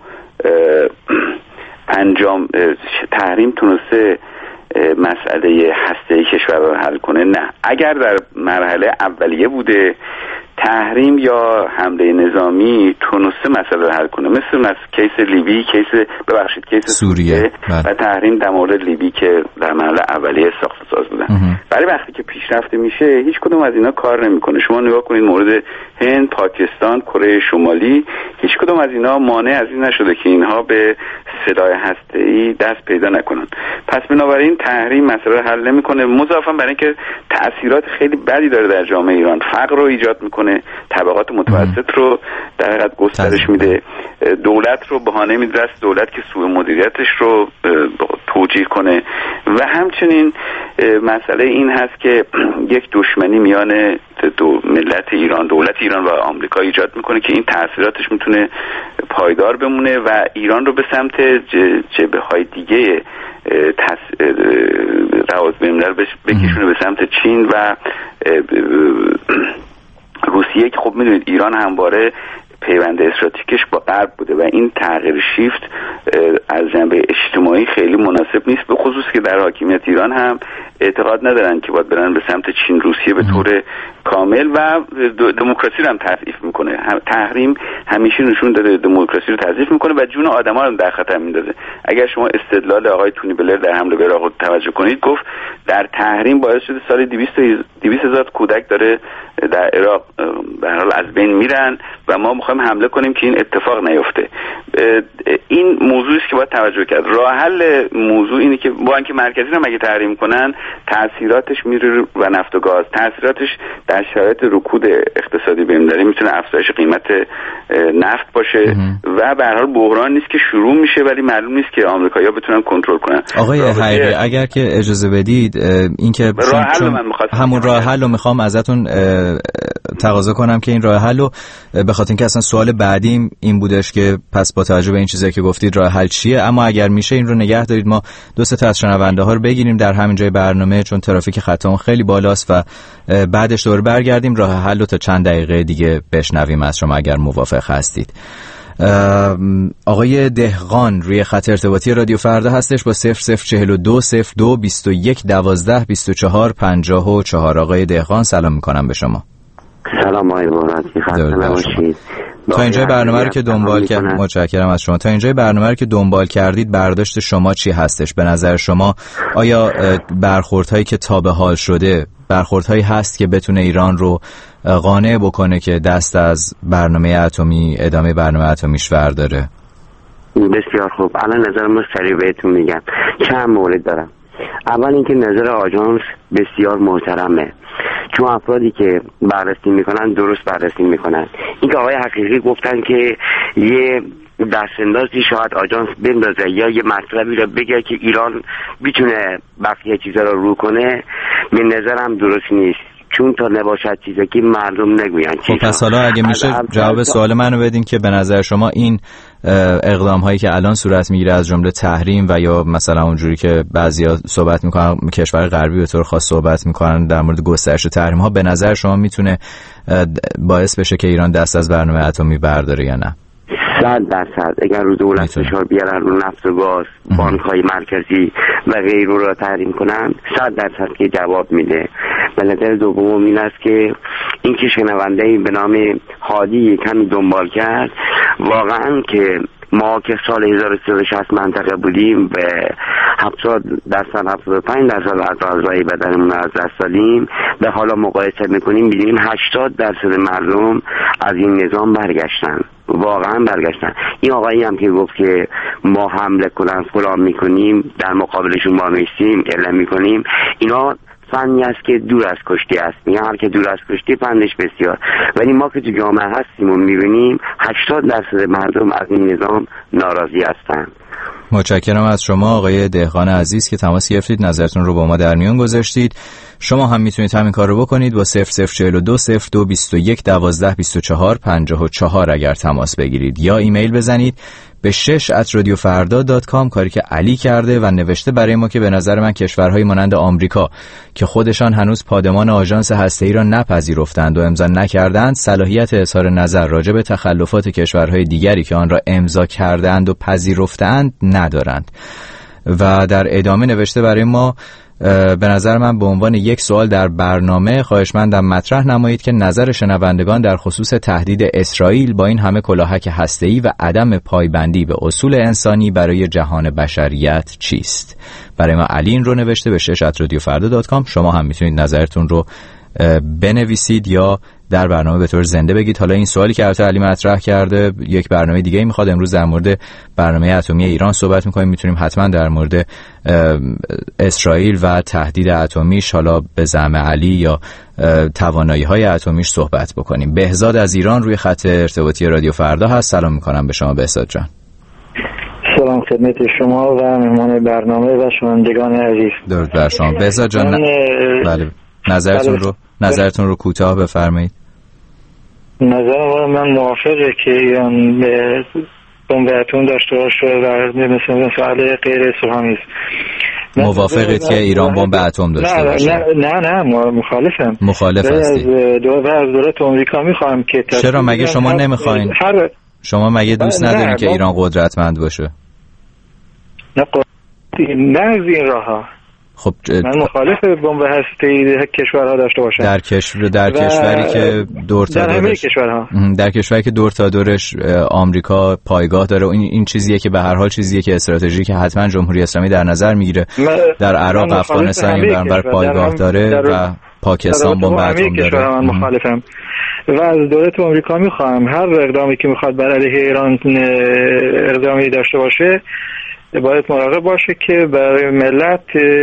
تحریم تونسته مسئله هسته کشور رو حل کنه؟ نه. اگر در مرحله اولیه بوده تحریم یا حمله نظامی تونسته مسئله رو حل کنه، مثل کیس لیبی، کیس سوریه و تحریم در مورد لیبی که در مرحله اولیه ساخت ساز بودن. ولی وقتی که پیشرفته میشه هیچ کدوم از اینا کار نمیکنه. شما نگاه کنید مورد هند، پاکستان، کره شمالی، هیچ کدوم از اینا مانع از این نشده که اینها به سلاح هسته‌ای دست پیدا نکنن. پس بنابراین تحریم مسئله رو حل نمیکنه، مضافاً برای اینکه تأثیرات خیلی بدی داره در جامعه ایران. فقر رو ایجاد میکنه، طبقات متوسط رو در حقیقت گسترش میده، دولت رو بهانه میدرس دولت که سوء مدیریتش رو توجیه کنه و همچنین مسئله این هست که یک دشمنی میان ملت ایران، دولت ایران و آمریکا ایجاد میکنه که این تأثیراتش میتونه پایدار بمونه و ایران رو به سمت جبهه‌های دیگه روابط بین‌الملل بکشونه، به سمت چین و روسیه که خب میدونید ایران همواره پیوند استراتژیکش با غرب بوده و این تغییر شیفت از جنبه اجتماعی خیلی مناسب نیست، به خصوص که در حاکمیت ایران هم اعتقاد ندارن که باید برن به سمت چین روسیه به طور کامل و دموکراسی رو هم تضعیف میکنه. تحریم همیشه نشون داده دموکراسی رو تضعیف میکنه و جون آدما رو در خطر میندازه. اگر شما استدلال آقای تونی بلر در حمله به عراق توجه کنید، گفت در تحریم باعث شده سال 200,000 کودک داره در عراق به هر حال از بین میرن و ما میخوایم حمله کنیم که این اتفاق نیفته. این موضوعی است که باید توجه کرد. راه حل موضوع اینه که بانک مرکزی رو مگه تحریم کنن تاثیراتش میره و نفت و گاز، تاثیراتش در شرایط رکود اقتصادی بین‌المللی میتونه افزایش قیمت نفت باشه و به هر حال بحران نیست که شروع میشه ولی معلوم نیست که آمریکایی‌ها بتونن کنترل کنن. آقای حقیقی اگر که اجازه بدید اینکه همون راه حل رو میخوام ازتون تقاضا کنم که این راه حل رو به خاطر اینکه اصلا سوال بعدیم این بودش که پس با توجه به این چیزایی که گفتید راه حل چیه، اما اگر میشه این رو نگه دارید ما 2 تا از شنونده ها رو بگیریم در همین جای برنامه چون ترافیک خطمون خیلی بالاست و بعدش دوباره برگردیم راه حل رو تا چند دقیقه دیگه بشنویم از شما اگر موافق هستید. آقای دهقان روی خط ارتباطی رادیو فردا هستش با 0042 02 21 12 24 54. آقای دهقان سلام میکنم به شما. سلام آقای بورادی، خسته نباشید. تا اینجای برنامه رو که دنبال کردید متشکرم از شما. تا اینجای برنامه رو که دنبال کردید برداشت شما چی هستش؟ به نظر شما آیا برخوردهایی که تا به حال شده برخوردهایی هست که بتونه ایران رو قانع بکنه که دست از برنامه اتمی ادامه برنامه اتمیش برداره؟ بسیار خوب. الان نظرم رو سریع بهتون میگم. چند مورد دارم. اول اینکه نظر آژانس بسیار محترمه چون افرادی که بررسی میکنن درست بررسی میکنن. اینکه آقای حقیقی گفتن که یه دستاندازی شاید آژانس بندازه یا یه مطلبی رو بگه که ایران میتونه بقیه چیزا رو کنه، به نظرم درست نیست چون تا نباشد چیزی که مردم نگوین. خب پس حالا اگه میشه جواب سوال منو بدین که به نظر شما این اقدام هایی که الان صورت میگیره از جمله تحریم و یا مثلا اونجوری که بعضیا صحبت میکنن کشور غربی به طور خاص صحبت میکنن در مورد گسترش تحریم ها، به نظر شما میتونه باعث بشه که ایران دست از برنامه اتمی برداره یا نه؟ 100% اگر رو دولت فشار بیارن رو نفت و گاز، بانک‌های مرکزی و غیره رو تحریم کنن 100% که جواب میده. به نظر دوم این است که این که شنونده‌ای به نام هادی کمی دنبال کرد، واقعا که ما که سال 1360 منطقه بودیم به 70% از رای بدنمون از دست دادیم، به حالا مقایسه میکنیم ببینیم 80% مردم از این نظام برگشتن، واقعا برگشتن. این آقایی هم که گفت که ما حمله کنن فلان میکنیم در مقابلشون ما میستیم اعلام میکنیم، اینا فنی است که دور از کشتی است. میگن هر که دور از کشتی فنش بسیار، ولی ما که تو جامعه هستیم و میبینیم 80% مردم از این نظام ناراضی هستند. متشکرم از شما آقای دهقان عزیز که تماس گرفتید، نظرتون رو با ما در میون گذاشتید. شما هم میتونید همین کار رو بکنید با 0042 0221 12 24 54 اگر تماس بگیرید، یا ایمیل بزنید به 6@radiofarda.com، کاری که علی کرده و نوشته برای ما که به نظر من کشورهای مانند آمریکا که خودشان هنوز پادمان آژانس هسته‌ای را نپذیرفتند و امضا نکردند، صلاحیت اظهار نظر راجع به تخلفات کشورهای دیگری که آن را امضا کردند و پذیرفتند ندارند. و در ادامه نوشته برای ما به نظر من به عنوان یک سوال در برنامه خواهشمندم مطرح نمایید که نظر شنوندگان در خصوص تهدید اسرائیل با این همه کلاهک هسته‌ای و عدم پایبندی به اصول انسانی برای جهان بشریت چیست. برای ما علی این رو نوشته به 6@radiofarda.com. شما هم میتونید نظرتون رو بنویسید یا در برنامه به طور زنده بگید. حالا این سوالی که البته علی مطرح کرده یک برنامه دیگه میخواد. امروز در مورد برنامه اتمی ایران صحبت میکنیم، میتونیم حتما در مورد اسرائیل و تهدید اتمیش، حالا به زعم علی یا توانایی‌های اتمیش صحبت بکنیم. بهزاد از ایران روی خط ارتباطی رادیو فردا هست. سلام میکنم به شما بهزاد جان. سلام خدمت شما و مهمان برنامه و شنوندگان عزیز. درود بر شما بهزاد جان. بله نظرتون رو کوتاه بفرمایید. نظر من موافقه که ایران بمب اتم داشته باشه و مثل مسئله غیر صهیونیست. موافقید که ایران بمب اتم داشته باشه؟ نه مخالفم. مخالف هستید؟ از دولت آمریکا میخوام که چرا مگه شما نمیخواین؟ شما مگه دوست ندارین که ایران قدرتمند باشه؟ نه از این راه‌ها. خب من مخالف بمب هسته‌ای کشورها داشته باشن. در کشوری که دور تا دورش در کشوری که دور تا دورش آمریکا پایگاه داره، این چیزیه که به هر حال چیزیه که استراتژی که حتما جمهوری اسلامی در نظر میگیره. در عراق، افغانستان این بر پایگاه داره و پاکستان بمب اتم داره. من مخالفم و از دولت آمریکا میخوام هر اقدامی که میخواد بر علیه ایران اقدامی داشته باشه باید مراقب باشه که برای ملت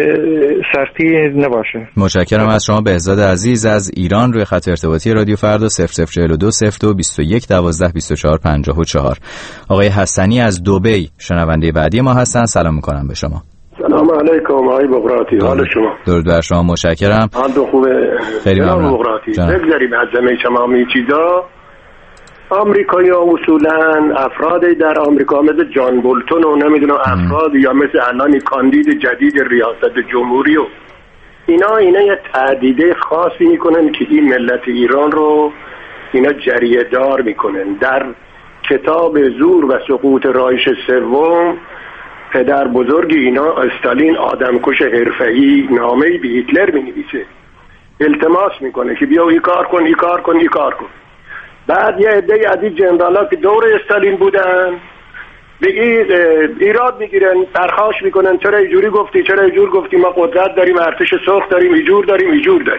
سختی نباشه. متشکرم از شما بهزاد عزیز از ایران روی خط ارتباطی رادیو فردا 0042 0221 12 24 54. آقای حسنی از دبی شنونده بعدی ما هستن. سلام میکنم به شما. سلام علیکم آقای بغراتی، حال شما؟ درود بر شما، متشکرم. حال خوبه. خیلی ممنون. بگذاریم از همه شما می چیزا. آمریکایی‌ها اصولاً افرادی در آمریکا مثل جان بولتون و نمیدونم افراد یا مثل الان کاندید جدید ریاست جمهوری و اینا یه تهدیده خاصی میکنن که این ملت ایران رو اینا جریه دار میکنن. در کتاب زور و سقوط رایش سوم پدر بزرگ اینا استالین آدمکش حرفه‌ای نامه‌ای به هیتلر مینویسه، التماس میکنه که بیا این کار کن. بعد یه عده از این جنرالا که دور استالین بودن به ایراد میگیرن، پرخاش میکنن چرا اینجوری گفتی، ما قدرت داریم، ارتش سرخ داریم، اینجور داریم.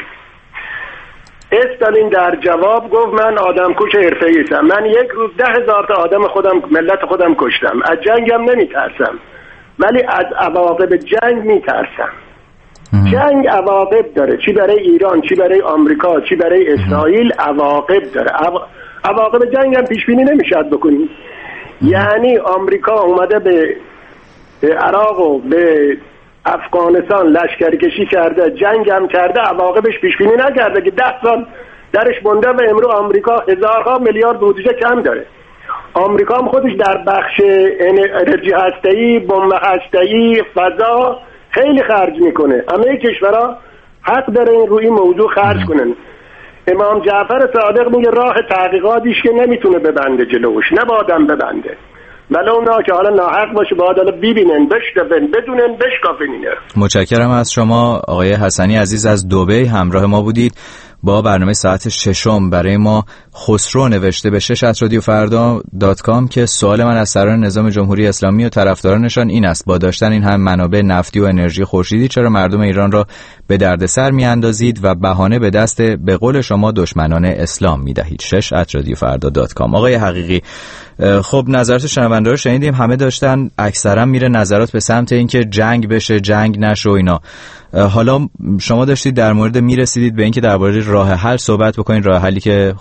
استالین در جواب گفت من آدمکش حرفه‌ای هستم، من یک روز 10,000 تا آدم ملت خودم کشتم، از جنگم نمیترسم ولی از عواقب جنگ میترسم. جنگ عواقب داره، چی برای ایران، چی برای آمریکا، چی برای اسرائیل عواقب داره. عواقب جنگ هم پیش بینی نمیشد بکنی. یعنی آمریکا اومده به عراق و به افغانستان لشکری کشی کرده، جنگ هم کرده، عواقبش پیش بینی نکرده که 10 سال درش مونده و امروز آمریکا هزارها میلیارد بودجه کم داره. آمریکا هم خودش در بخش انرژی هسته‌ای، بمب هسته‌ای، فضا خیلی خرج میکنه. همه کشورها حق داره روی این موضوع خرج کنن. امام جعفر صادق میگه راه تحقیقاتیش که نمیتونه ببنده جلوش، نبادم ببنده. ولی اونا که حالا ناحق باشه باید حالا ببینن، بشنون، بدونن، بشکافن. متشکرم از شما آقای حسنی عزیز از دبی همراه ما بودید با برنامه ساعت 6 برای ما. خسرو نوشته به 6@radiofarda.com که سوال من از سران نظام جمهوری اسلامی و طرفدارانشان این است: با داشتن این هم منابع نفتی و انرژی خورشیدی چرا مردم ایران را به دردسر میاندازید و بهانه به دست به قول شما دشمنان اسلام میدهید؟ 6@radiofarda.com. آقای حقیقی، خب نظرات شنونده رو شنیدیم، همه داشتن اکثرا میره نظرات به سمت اینکه جنگ بشه، جنگ نشه و اینا. حالا شما داشتید در مورد میرسیدید به اینکه درباره راه حل صحبت بکنید، راه حلی که خب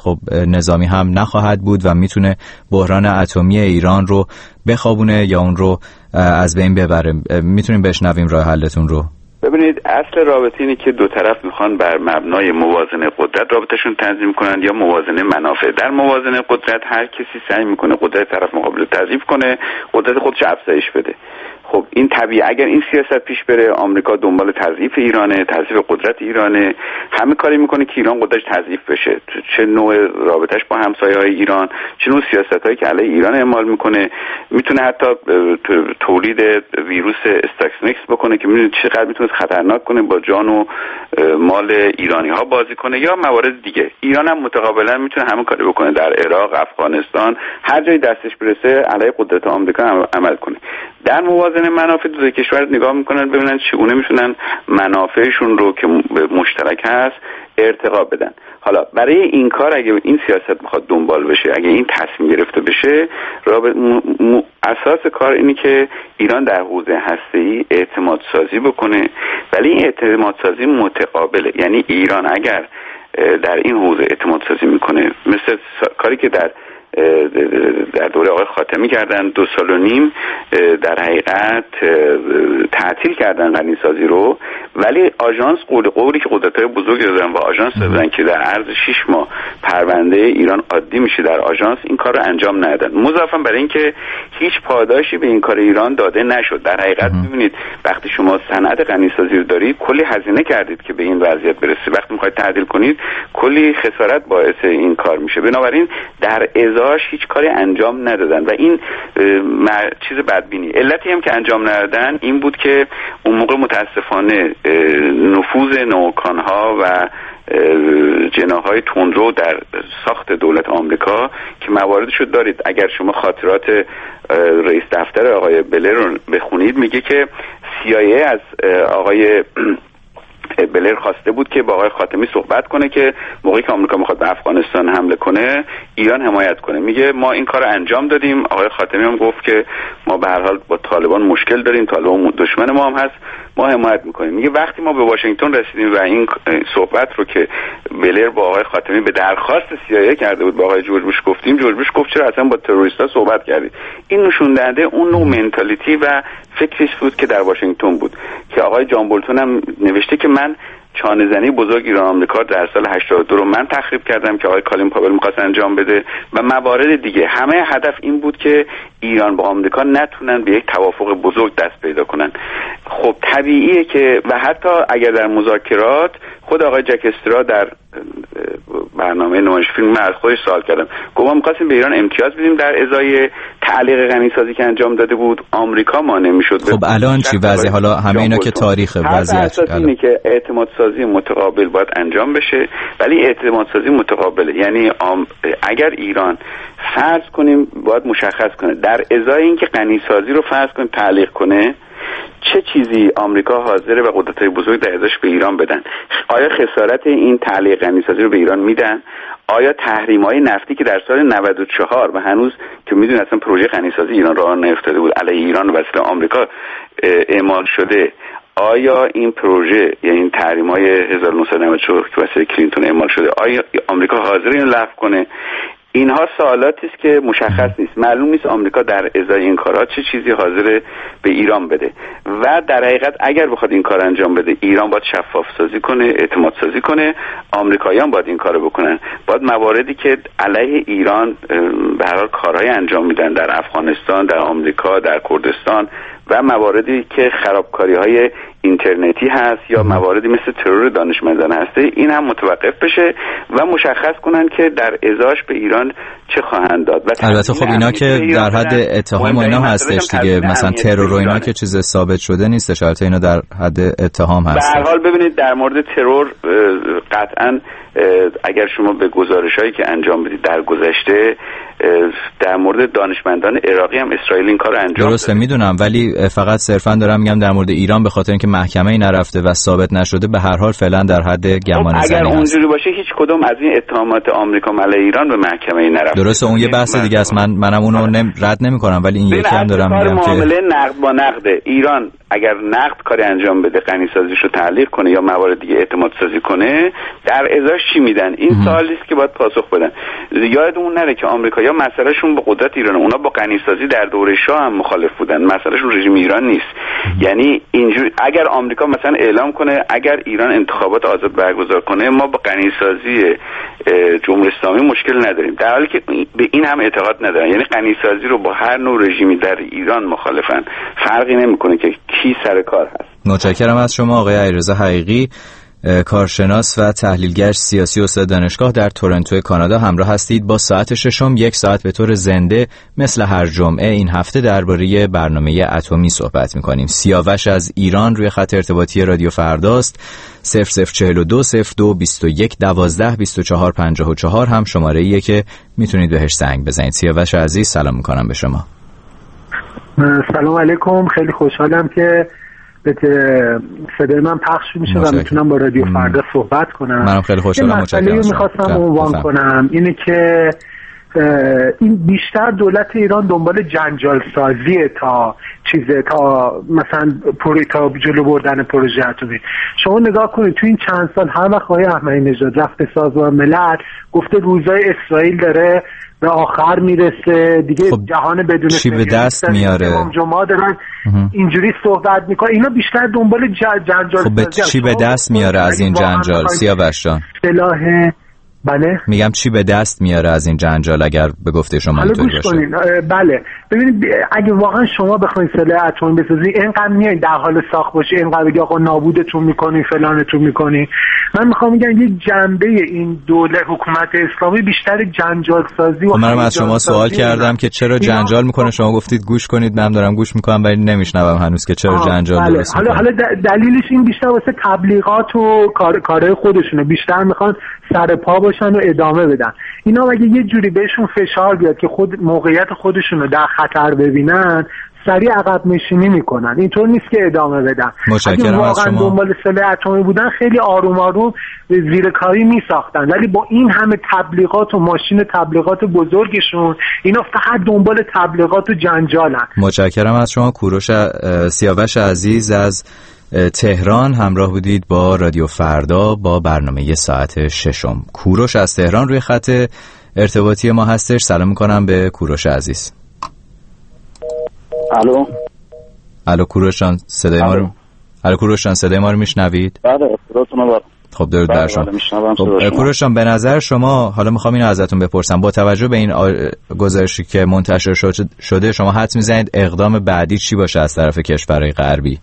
نظامی هم نخواهد بود و میتونه بحران اتمی ایران رو بخوابونه یا اون رو از بین ببره. میتونیم بشنویم راه حلتون رو؟ ببینید، اصل رابطه اینه که دو طرف میخوان بر مبنای موازنه قدرت رابطهشون تنظیم کنن یا موازنه منافع. در موازنه قدرت هر کسی سعی میکنه قدرت طرف مقابل رو تضعیف کنه، قدرت خودش افزایش بده. خب این طبیعی. اگر این سیاست پیش بره، آمریکا دنبال تضعیف ایرانه، تضعیف قدرت ایرانه، همه کاری میکنه که ایران قدرتش تضعیف بشه، چه نوع رابطش با همسایه‌های ایران، چه نوع سیاستایی که علیه ایران اعمال میکنه. میتونه حتی تولید ویروس استاکسنکس بکنه که میدونید چقدر میتونه خطرناک کنه، با جان و مال ایرانی‌ها بازی کنه، یا موارد دیگه. ایران هم متقابلا میتونه همه کاری بکنه در عراق، افغانستان، هر جایی دستش برسه علیه قدرت آمریکا عمل کنه. در موازنه منافع دو کشور نگاه میکنن ببینن چگونه میتونن منافعشون رو که مشترک هست ارتقا بدن. حالا برای این کار اگه این سیاست میخواد دنبال بشه، اگه این تصمیم گرفته بشه، اساس کار اینه که ایران در حوزه هسته‌ای اعتماد سازی بکنه، ولی این اعتماد سازی متقابله. یعنی ایران اگر در این حوزه اعتماد سازی میکنه، مثل کاری که در دوره آقای خاتمی کردن 2.5 سال در حقیقت تعطیل کردن غنیسازی رو، ولی آژانس قولی که قدرت‌های بزرگی دادن و آژانس دادن که در عرض 6 ماه پرونده ایران عادی میشه در آژانس، این کار رو انجام ندادن. مضافاً برای اینکه هیچ پاداشی به این کار ایران داده نشد. در حقیقت ببینید وقتی شما صنعت غنیسازی رو دارید، کلی هزینه کردید که به این وضعیت برسید، وقتی می‌خواید تعدیل کنید کلی خسارت باعث این کار میشه. بنابراین در هیچ کاری انجام ندادن و این چیز بدبینی. علتی هم که انجام ندادن این بود که اون موقع متاسفانه نفوذ نوکانها و جناح‌های تندرو در ساخت دولت آمریکا که مواردش رو دارید. اگر شما خاطرات رئیس دفتر آقای بلر رو بخونید، میگه که CIA از آقای بلر خواسته بود که با آقای خاتمی صحبت کنه که موقعی که آمریکا میخواد به افغانستان حمله کنه ایران حمایت کنه. میگه ما این کار انجام دادیم. آقای خاتمی هم گفت که ما به هر حال با طالبان مشکل داریم، طالبان دشمن ما هم هست، ما حمایت میکنیم. میگه وقتی ما به واشنگتن رسیدیم و این صحبت رو که بلر با آقای خاتمی به درخواست CIA کرده بود با آقای جورج بوش گفتیم، جورج بوش گفت چرا اصلا با تروریستا صحبت کردید؟ این نشون دهنده اون نوع منتالیتی و فکرش بود که در واشنگتن بود که آقای جان بولتون هم نوشته که من چانه‌زنی بزرگ ایران آمریکا در سال 82 رو من تخریب کردم که آقای کالین پاول می‌خواست انجام بده و موارد دیگه. همه هدف این بود که ایران با آمریکا نتونن به یک توافق بزرگ دست پیدا کنن. خب طبیعیه که و حتی اگر در مذاکرات خود آقای جک استرا در برنامه نمایش فیلم من از خودش سوال کردم، گفت ما می‌خواستیم به ایران امتیاز بدیم در ازای تعلیق غنیسازی که انجام داده بود، آمریکا مانع می‌شد. خب الان چی وضع؟ حالا همه اینا که تاریخ وضعیت اینه که اعتماد سازی متقابل باید انجام بشه، ولی اعتماد سازی متقابله. یعنی اگر ایران فرض کنیم باید مشخص کنه در ازای اینکه غنیسازی رو فرض کنیم تعلیق کنه، چه چیزی آمریکا حاضره و قدرت‌های بزرگ در ازاش به ایران بدن. آیا خسارت این تعلیق غنیسازی رو به ایران میدن؟ آیا تحریم‌های نفتی که در سال 94 و هنوز که میدونید اصلا پروژه غنیسازی ایران راه نیفتاده بود علیه ایران و وسیله آمریکا اعمال شده، آیا این پروژه یعنی این تحریم‌های 1994 که وسیله کلینتون اعمال شده، آیا آمریکا حاضر این لغو کنه؟ اینها سوالاتی است که مشخص نیست. معلوم نیست آمریکا در ازای این کارها چه چیزی حاضر به ایران بده و در حقیقت اگر بخواد این کار انجام بده، ایران باید شفاف سازی کنه، اعتماد سازی کنه، آمریکاییان باید این کارو بکنن. باید مواردی که علیه ایران به هر حال کارهای انجام میدن در افغانستان، در آمریکا، در کردستان و مواردی که خرابکاری‌های اینترنتی هست یا مواردی مثل ترور دانشمندان هسته، این هم متوقف بشه و مشخص کنن که در ازاش به ایران چه خواهند داد. البته خب اینا که در حد اتهام و اینا هستش دیگه، مثلا ترور و اینا که چیز ثابت شده نیستش، البته اینا در حد اتهام هست. به هر حال ببینید در مورد ترور قطعاً اگر شما به گزارش‌هایی که انجام بدید در گذشته در مورد دانشمندان عراقی هم اسرائیل این کار انجام درسته میدونم، ولی فقط صرفا دارم میگم در مورد ایران به خاطر اینکه محکمه‌ای نرفته و ثابت نشده به هر حال فعلا در حد گمان زنی اگر اونجوری باشه هیچ کدوم از این اتهامات آمریکا علیه ایران به محکمه‌ای نرفته. درسته اون یه بحث دیگه است، منم اونو رد نمی‌کنم، ولی این یکی هم دارم میگم که معامله نقد با نقد ایران اگر نقد کاری انجام بده، غنیسازیشو تعلیق کنه یا موارد دیگه اعتماد سازی کنه، در ازاش چی میدن؟ این سوالی است که باید پاسخ بدن. یادمون نره که آمریکایی‌ها مسئلهشون با قدرت ایران، اونا با غنیسازی در دوره شاه هم مخالف بودن، مسئلهشون رژیم ایران نیست. یعنی اینجوری اگر آمریکا مثلا اعلام کنه اگر ایران انتخابات آزاد برگزار کنه ما با غنیسازی جمهوری اسلامی مشکل نداریم، در حالی که به این هم اعتقاد ندارن. یعنی غنیسازی رو با هر نوع رژیمی در ایران مخالفن، فرقی نمیکنه که کی سر کار هست. متشکرم از شما آقای علیرضا حقیقی، کارشناس و تحلیلگر سیاسی، استاد دانشگاه در تورنتو کانادا. همراه هستید با ساعت ششم، 1 ساعت به طور زنده مثل هر جمعه این هفته درباره برنامه اتمی صحبت می‌کنیم. سیاوش از ایران روی خط ارتباطی رادیو فرداست. 0042 02 21 12 24 54 هم شماره‌ایه که میتونید بهش زنگ بزنید. سیاوش عزیز سلام می‌کنم به شما. سلام علیکم، خیلی خوشحالم که صدای من پخش میشه و میتونم با رادیو فردا صحبت کنم. منم خیلی خوشحالم. متشکرم. میخواستم عنوان کنم اینه که این بیشتر دولت ایران دنبال جنجال سازیه تا مثلا تا جلو بردن پروژه اتمی. شما نگاه کنید تو این چند سال هر وقت آقای احمدی نژاد رفته سازمان ملل گفته روزای اسرائیل داره به آخر میرسه دیگه، خب جهان بدون چی به دست میاره؟ جمعه دارن اینجوری صحبت میکنه. اینا بیشتر دنبال جنجال. خب چی به دست میاره از این جنجال سیاوش جان؟ بله میگم چی به دست میاره از این جنجال اگر به گفته شما اینطوری باشه؟ بله ببینید اگه واقعا شما بخواید سلاح اتمی بسازی اینقدر میایین در حال ساخت باشی، اینقدر بگی آقا نابودتون میکنی فلانتون میکنی. من میخوام بگم یک جنبه این دوله حکومت اسلامی بیشتر جنجال سازی و منم از شما سوال کردم که چرا جنجال میکنه، شما گفتید گوش کنید، من دارم گوش میکنم ولی نمیشنوم هنوز که چرا جنجال درست میکنه. حالا دلیلش این بیشتر واسه تبلیغات و کارهای خودشونه، بیشتر میخوان سر پا باشن و ادامه بدن. اینا اگه یه جوری بهشون فشار بیاد که موقعیت خودشون رو در خطر ببینن سریع عقب نشینی میکنن، اینطور نیست که ادامه بدن. اگه واقعا دنبال سلاح اتمی بودن خیلی آروم آروم زیرکاری میساختن، ولی با این همه تبلیغات و ماشین تبلیغات بزرگشون اینا فقط دنبال تبلیغات و جنجالن. متشکرم از شما. کوروش سیاوش عزیز از تهران همراه بودید با رادیو فردا با برنامه ساعت ششم. کوروش از تهران روی خط ارتباطی ما هستش. سلام میکنم به کوروش عزیز. الو کوروش جان صدای ما رو صدای ما رو میشنوید؟ بله صداتون. خب درود بر شما. خب کوروش جان به نظر شما، حالا میخوام اینو ازتون بپرسم، با توجه به این گزارشی که منتشر شده شما حدس میزنید اقدام بعدی چی باشه از طرف کشورهای غربی؟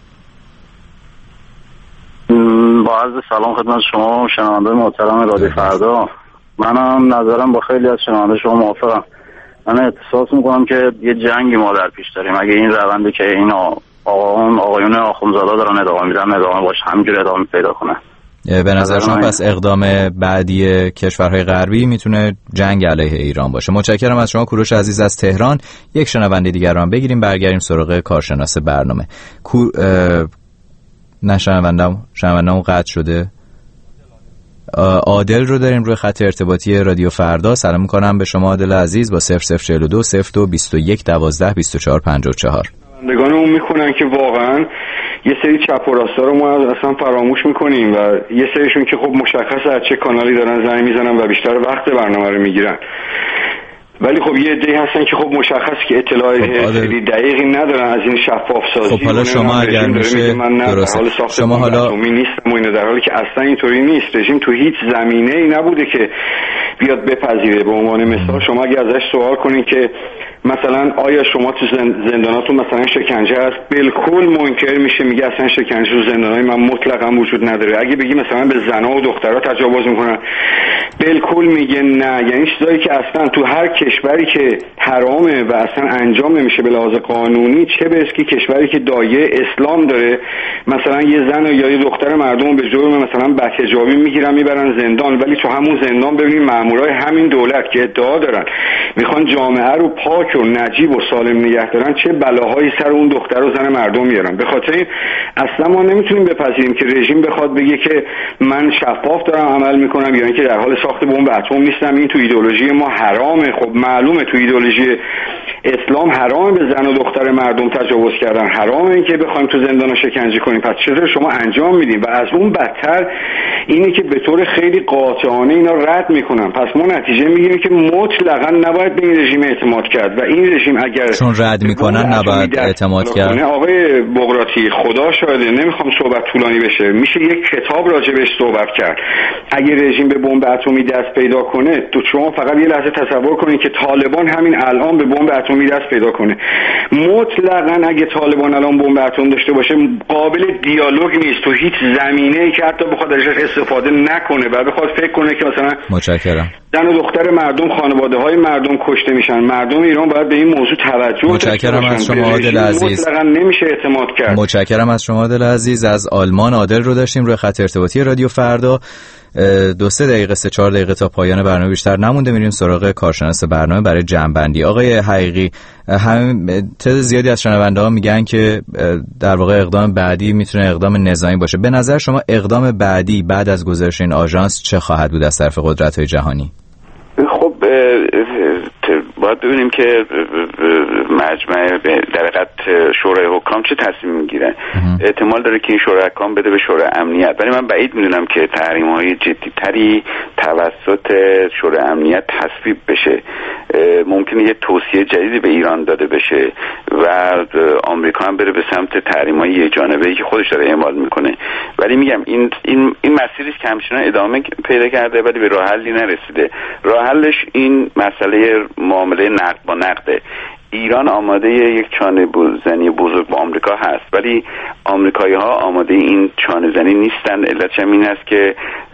با عرض سلام خدمت شما شنونده محترم رادیو فردا. منم نظرم با خیلی از شنونده شما موافقم. من احساس میکنم که یه جنگی ما در پیش داریم. اگه این روندی که این آقایون آخوندزاده دارن ادامه میدن ادامه باشه، همینجوری ادامه پیدا کنه. به نظر شما پس اقدام بعدی کشورهای غربی میتونه جنگ علیه ایران باشه. متشکرم از شما کوروش عزیز از تهران. یک شنونده دیگر رو هم بگیریم برگردیم سراغ کارشناس برنامه. شنوندم قطع شده. عادل رو داریم روی خط ارتباطی رادیو فردا. سلام میکنم به شما عادل عزیز با 0042 02 21 12 24 54. شنوندگانمون میکنن که واقعا یه سری چپ و راستا رو ما اصلا فراموش میکنیم و یه سریشون که خب مشخصه از چه کانالی دارن زنگ میزنن و بیشتر وقت برنامه رو میگیرن، ولی خب یه عده‌ای هستن که خب مشخصه که اطلاع خیلی دقیقی ندارن از این شفاف سازی. خب حالا شما اگر میشه درسته شما حالا نیستم و اینو، در حالی که اصلا اینطوری نیست. رژیم تو هیچ زمینه‌ای نبوده که بیاد بپذیره. به عنوان مثال شما اگه ازش سوال کنین که مثلا آیا شما تو زنداناتون مثلا شکنجه هست، بالکل منکر میشه، میگه اصلا شکنجه تو زندانای من مطلقا وجود نداره. اگه بگی مثلا به زنا و دخترها تجاوز میکنن، بالکل میگه نه. یعنی چیزایی که اصلا تو هر کشوری که حرامه و اصلا انجام نمیشه به لحاظ قانونی، چه برسه که کشوری که دایه اسلام داره، مثلا یه زن یا یه دختر مردم به جرم مثلا بدحجابی میگیرن میبرن زندان، ولی تو همون زندان ببینید مامورای همین دولت که ادعا دارن میخوان جامعه رو پاک و نجیب و سالم نگه دارن چه بلاهایی سر اون دختر و زن مردم میارن. به خاطر این اصلا ما نمیتونیم بپذیریم که رژیم بخواد بگه که من شفاف دارم عمل میکنم یا اینکه در حال ساخت بمب اتم نیستم. این تو ایدئولوژی ما حرامه. خب معلومه تو ایدئولوژی اسلام حرامه به زن و دختر مردم تجاوز کردن، حرامه اینکه بخوایم تو زندان شکنجه کنیم. پس چطور شما انجام میدین؟ و از اون بدتر اینی که به طور خیلی قاطعانه اینا رد میکنن. پس ما نتیجه میگیریم که مطلقاً نباید به این رژیم اعتماد کرد و این رژیم اگر چون رد میکنن نباید اعتماد کرد. آقای بغراتی خدا شاهده، نمیخوام صحبت طولانی بشه، میشه یک کتاب راجع بهش صحبت کرد. اگه رژیم به بمب اتمی دست پیدا کنه، تو شما فقط یه لحظه تصور کنید که طالبان همین الان به بمب اتمی دست پیدا کنه. مطلقاً اگه طالبان الان بمب اتم داشته باشه قابل دیالوگ نیست تو هیچ زمینه‌ای که حتی بخواد ازش استفاده نکنه و بخواد فکر کنه که مثلا متشکرم زن و دختر مردم، خانواده‌های مردم کشته میشن. مردم ایران باید به این موضوع توجه. متشکرم از شما عادل عزیز. مطلقاً نمیشه اعتماد کرد. متشکرم از شما عادل عزیز. از آلمان عادل رو داشتیم روی خط ارتباطی رادیو فردا. 2-3 دقیقه 3-4 دقیقه تا پایان برنامه بیشتر نمونده، میریم سراغ کارشناس برنامه برای جمع‌بندی. آقای حقیقی، تعداد زیادی از شنونده‌ها میگن که در واقع اقدام بعدی میتونه اقدام نظامی باشه. به نظر شما اقدام بعدی بعد از گزارش این آژانس چه خواهد بود از طرف قدرت‌های جهانی؟ خب باید ببینیم که مجمع در حقیقت شورای حکام چه تصمیم میگیرن. احتمال داره که این شورای حکام بده به شورای امنیت، ولی من بعید میدونم که تحریم‌های جدی‌تری توسط شورای امنیت تصویب بشه. ممکنه یه توصیه جدیدی به ایران داده بشه و آمریکا هم بره به سمت تحریم‌های یک جانبه‌ای که خودش داره اعمال میکنه. ولی میگم این مسیری است که همچنان ادامه پیدا کرده ولی به راه حلی نرسیده. راه حلش این مسئله معامله نقد با نقده. ایران آماده یک چانه زنی بزرگ با آمریکا هست، ولی آمریکایی‌ها آماده این چانه زنی نیستن. علتش این است که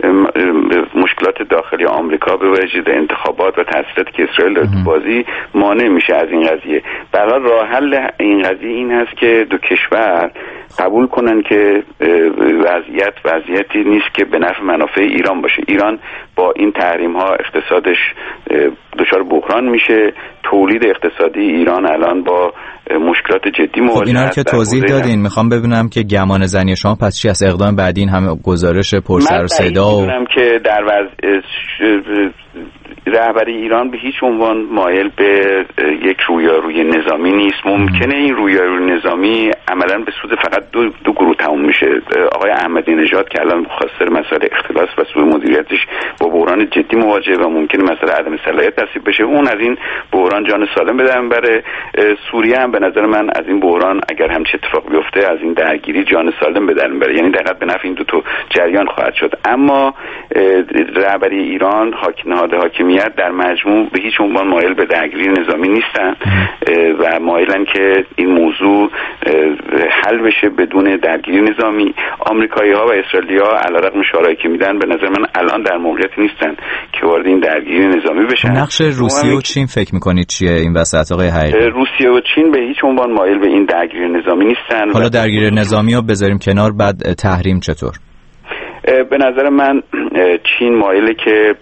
مشکلات داخلی آمریکا به وجه انتخابات و تاثیراتی که اسرائیل داره تو بازی مانع میشه از این قضیه. برای راه حل این قضیه این هست که دو کشور قبول کنن که وضعیتی نیست که به نفع منافع ایران باشه. ایران با این تحریم ها اقتصادش دچار بحران میشه. تولید اقتصادی ایران الان با مشکلات جدی مواجه است. خب اینا که توضیح دادین، میخوام ببینم که گمان زنی شما پس چی از اقدام بعدی؟ این همه گزارش پرسر و صدا و من که در رهبری ایران به هیچ عنوان مایل به یک رویاروی نظامی نیست. ممکنه این رویاروی نظامی عملا به سود فقط دو گروه تموم میشه. آقای احمدی نژاد که الان خواستار مسئله اختلاس و سوء مدیریتش با بحران جدی مواجهه و ممکنه مسئله عدم صلاحیت تصویب بشه، اون از این بحران جان سالم به در بره. سوریه هم به نظر من از این بحران اگر همچه اتفاق بیفته از این درگیری جان سالم به در بره، یعنی دقیقاً به نفع این دو تا جریان خواهد شد. اما رهبری ایران، نهاد حاکمیت در مجموع به هیچ عنوان مایل به درگیری نظامی نیستن و مایلن که این موضوع حل بشه بدون درگیری نظامی. آمریکایی‌ها و اسرائیلی‌ها علیرغم شعارهایی که میدن به نظر من الان در موقعیتی نیستن که وارد این درگیری نظامی بشن. نقش روسیه و چین فکر می‌کنید چیه این وسط آقای حقیقی؟ روسیه و چین به هیچ عنوان مایل به این درگیری نظامی نیستن. حالا درگیری نظامی رو بذاریم کنار، بعد تحریم چطور؟ به نظر من چین مایله که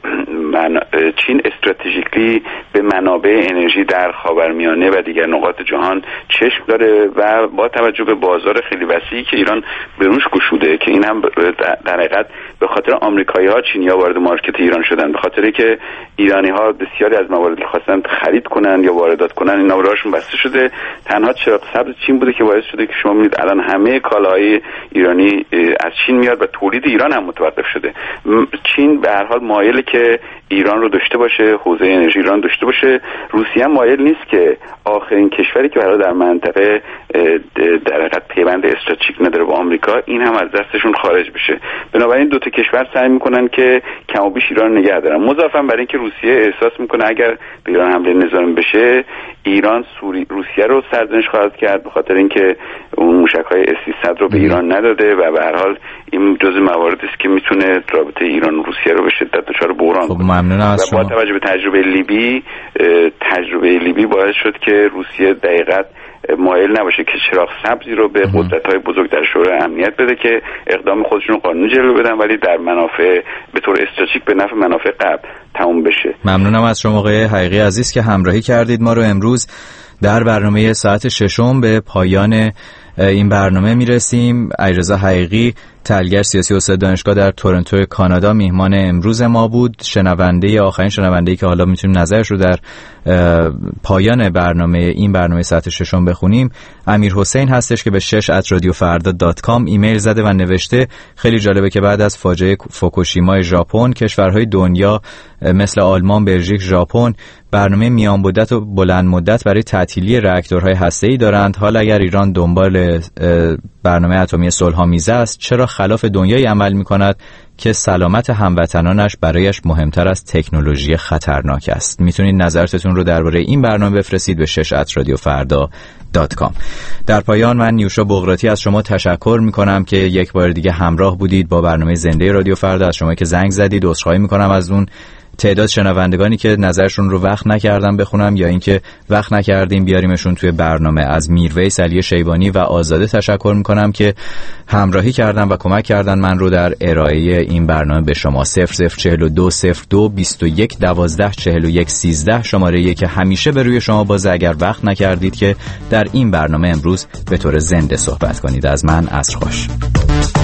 چین استراتژیکلی به منابع انرژی در خاورمیانه و دیگر نقاط جهان چشم داره و با توجه به بازار خیلی وسیعی که ایران به روش گشوده که این هم در حقیقت به خاطر آمریکایی‌ها چینی‌ها وارد مارکت ایران شدن، به خاطری که ایرانی‌ها بسیاری از مواردی که خواستن خرید کنن یا واردات کنن اینا راهشون بسته شده. تنها چراغ سبز چین بوده که باعث شده که شما می‌بینید الان همه کالاهای ایرانی از چین میاد و تولید ایران هم متوقف شده. چین به هر حال مایله که ایران رو داشته باشه، حوزه انرژی ایران داشته باشه. روسیه هم مایل نیست که آخرین کشوری که در منطقه در حقیقت پیوند استراتژیک نداره با آمریکا این هم از دستشون خارج بشه. بنابراین دو تا کشور سعی میکنن که کم و بیش ایران رو نگه دارن. مضافاً برای اینکه روسیه احساس میکنه اگر به ایران حمله نظامی بشه ایران روسیه رو سرزنش خواهد کرد، به خاطر اینکه اون موشک‌های S-300 رو به ایران نداده و به هر حال این جزء مواردی است که میتونه رابطه ایران و روسیه رو به شدت دچار بحران کنه. ممنون از شما. با توجه به تجربه لیبی باعث شد که روسیه دقیقاً مایل نباشه که چراغ سبزی رو به قدرت‌های بزرگ در شورای امنیت بده که اقدام خودشون قانونی جلو بدن، ولی در منافع به طور استراتژیک به نفع منافع قبل تموم بشه. ممنونم از شما آقای حقیقی عزیز که همراهی کردید ما رو. امروز در برنامه ساعت 6 به پایان این برنامه میرسیم. علیرضا حقیقی، تحلیلگر سیاسی استاد دانشگاه در تورنتو کانادا، میهمان امروز ما بود. آخرین شنونده‌ای که حالا میتونیم نظرش رو در پایان برنامه این برنامه ساعت 6 بخونیم امیر حسین هستش که به 6@radiofarda.com ایمیل زده و نوشته خیلی جالبه که بعد از فاجعه فوکوشیما ژاپن کشورهای دنیا مثل آلمان، بلژیک، ژاپن برنامه میان مدت و بلند مدت برای تعطیلی راکتورهای هسته‌ای دارند. حالا اگر ایران دنبال برنامه اتمی صلح‌آمیز است، چرا خلاف دنیایی عمل می‌کند که سلامت هموطنانش برایش مهمتر از تکنولوژی خطرناک است؟ میتونید نظرتون رو درباره این برنامه بفرستید به 6@radiofarda.com. در پایان من نیوشا بغراتی از شما تشکر میکنم که یک بار دیگه همراه بودید با برنامه زنده رادیو فردا. از شما که زنگ زدید عذرخواهی میکنم از اون تعداد شنوندگانی که نظرشون رو وقت نکردم بخونم یا اینکه وقت نکردیم بیاریمشون توی برنامه. از میرویس، علی شیبانی و آزاده تشکر میکنم که همراهی کردن و کمک کردن من رو در ارائه این برنامه به شما. 00420221124113 شماره‌ای که همیشه به روی شما بازه اگر وقت نکردید که در این برنامه امروز به طور زنده صحبت کنید. از من عصر خوش.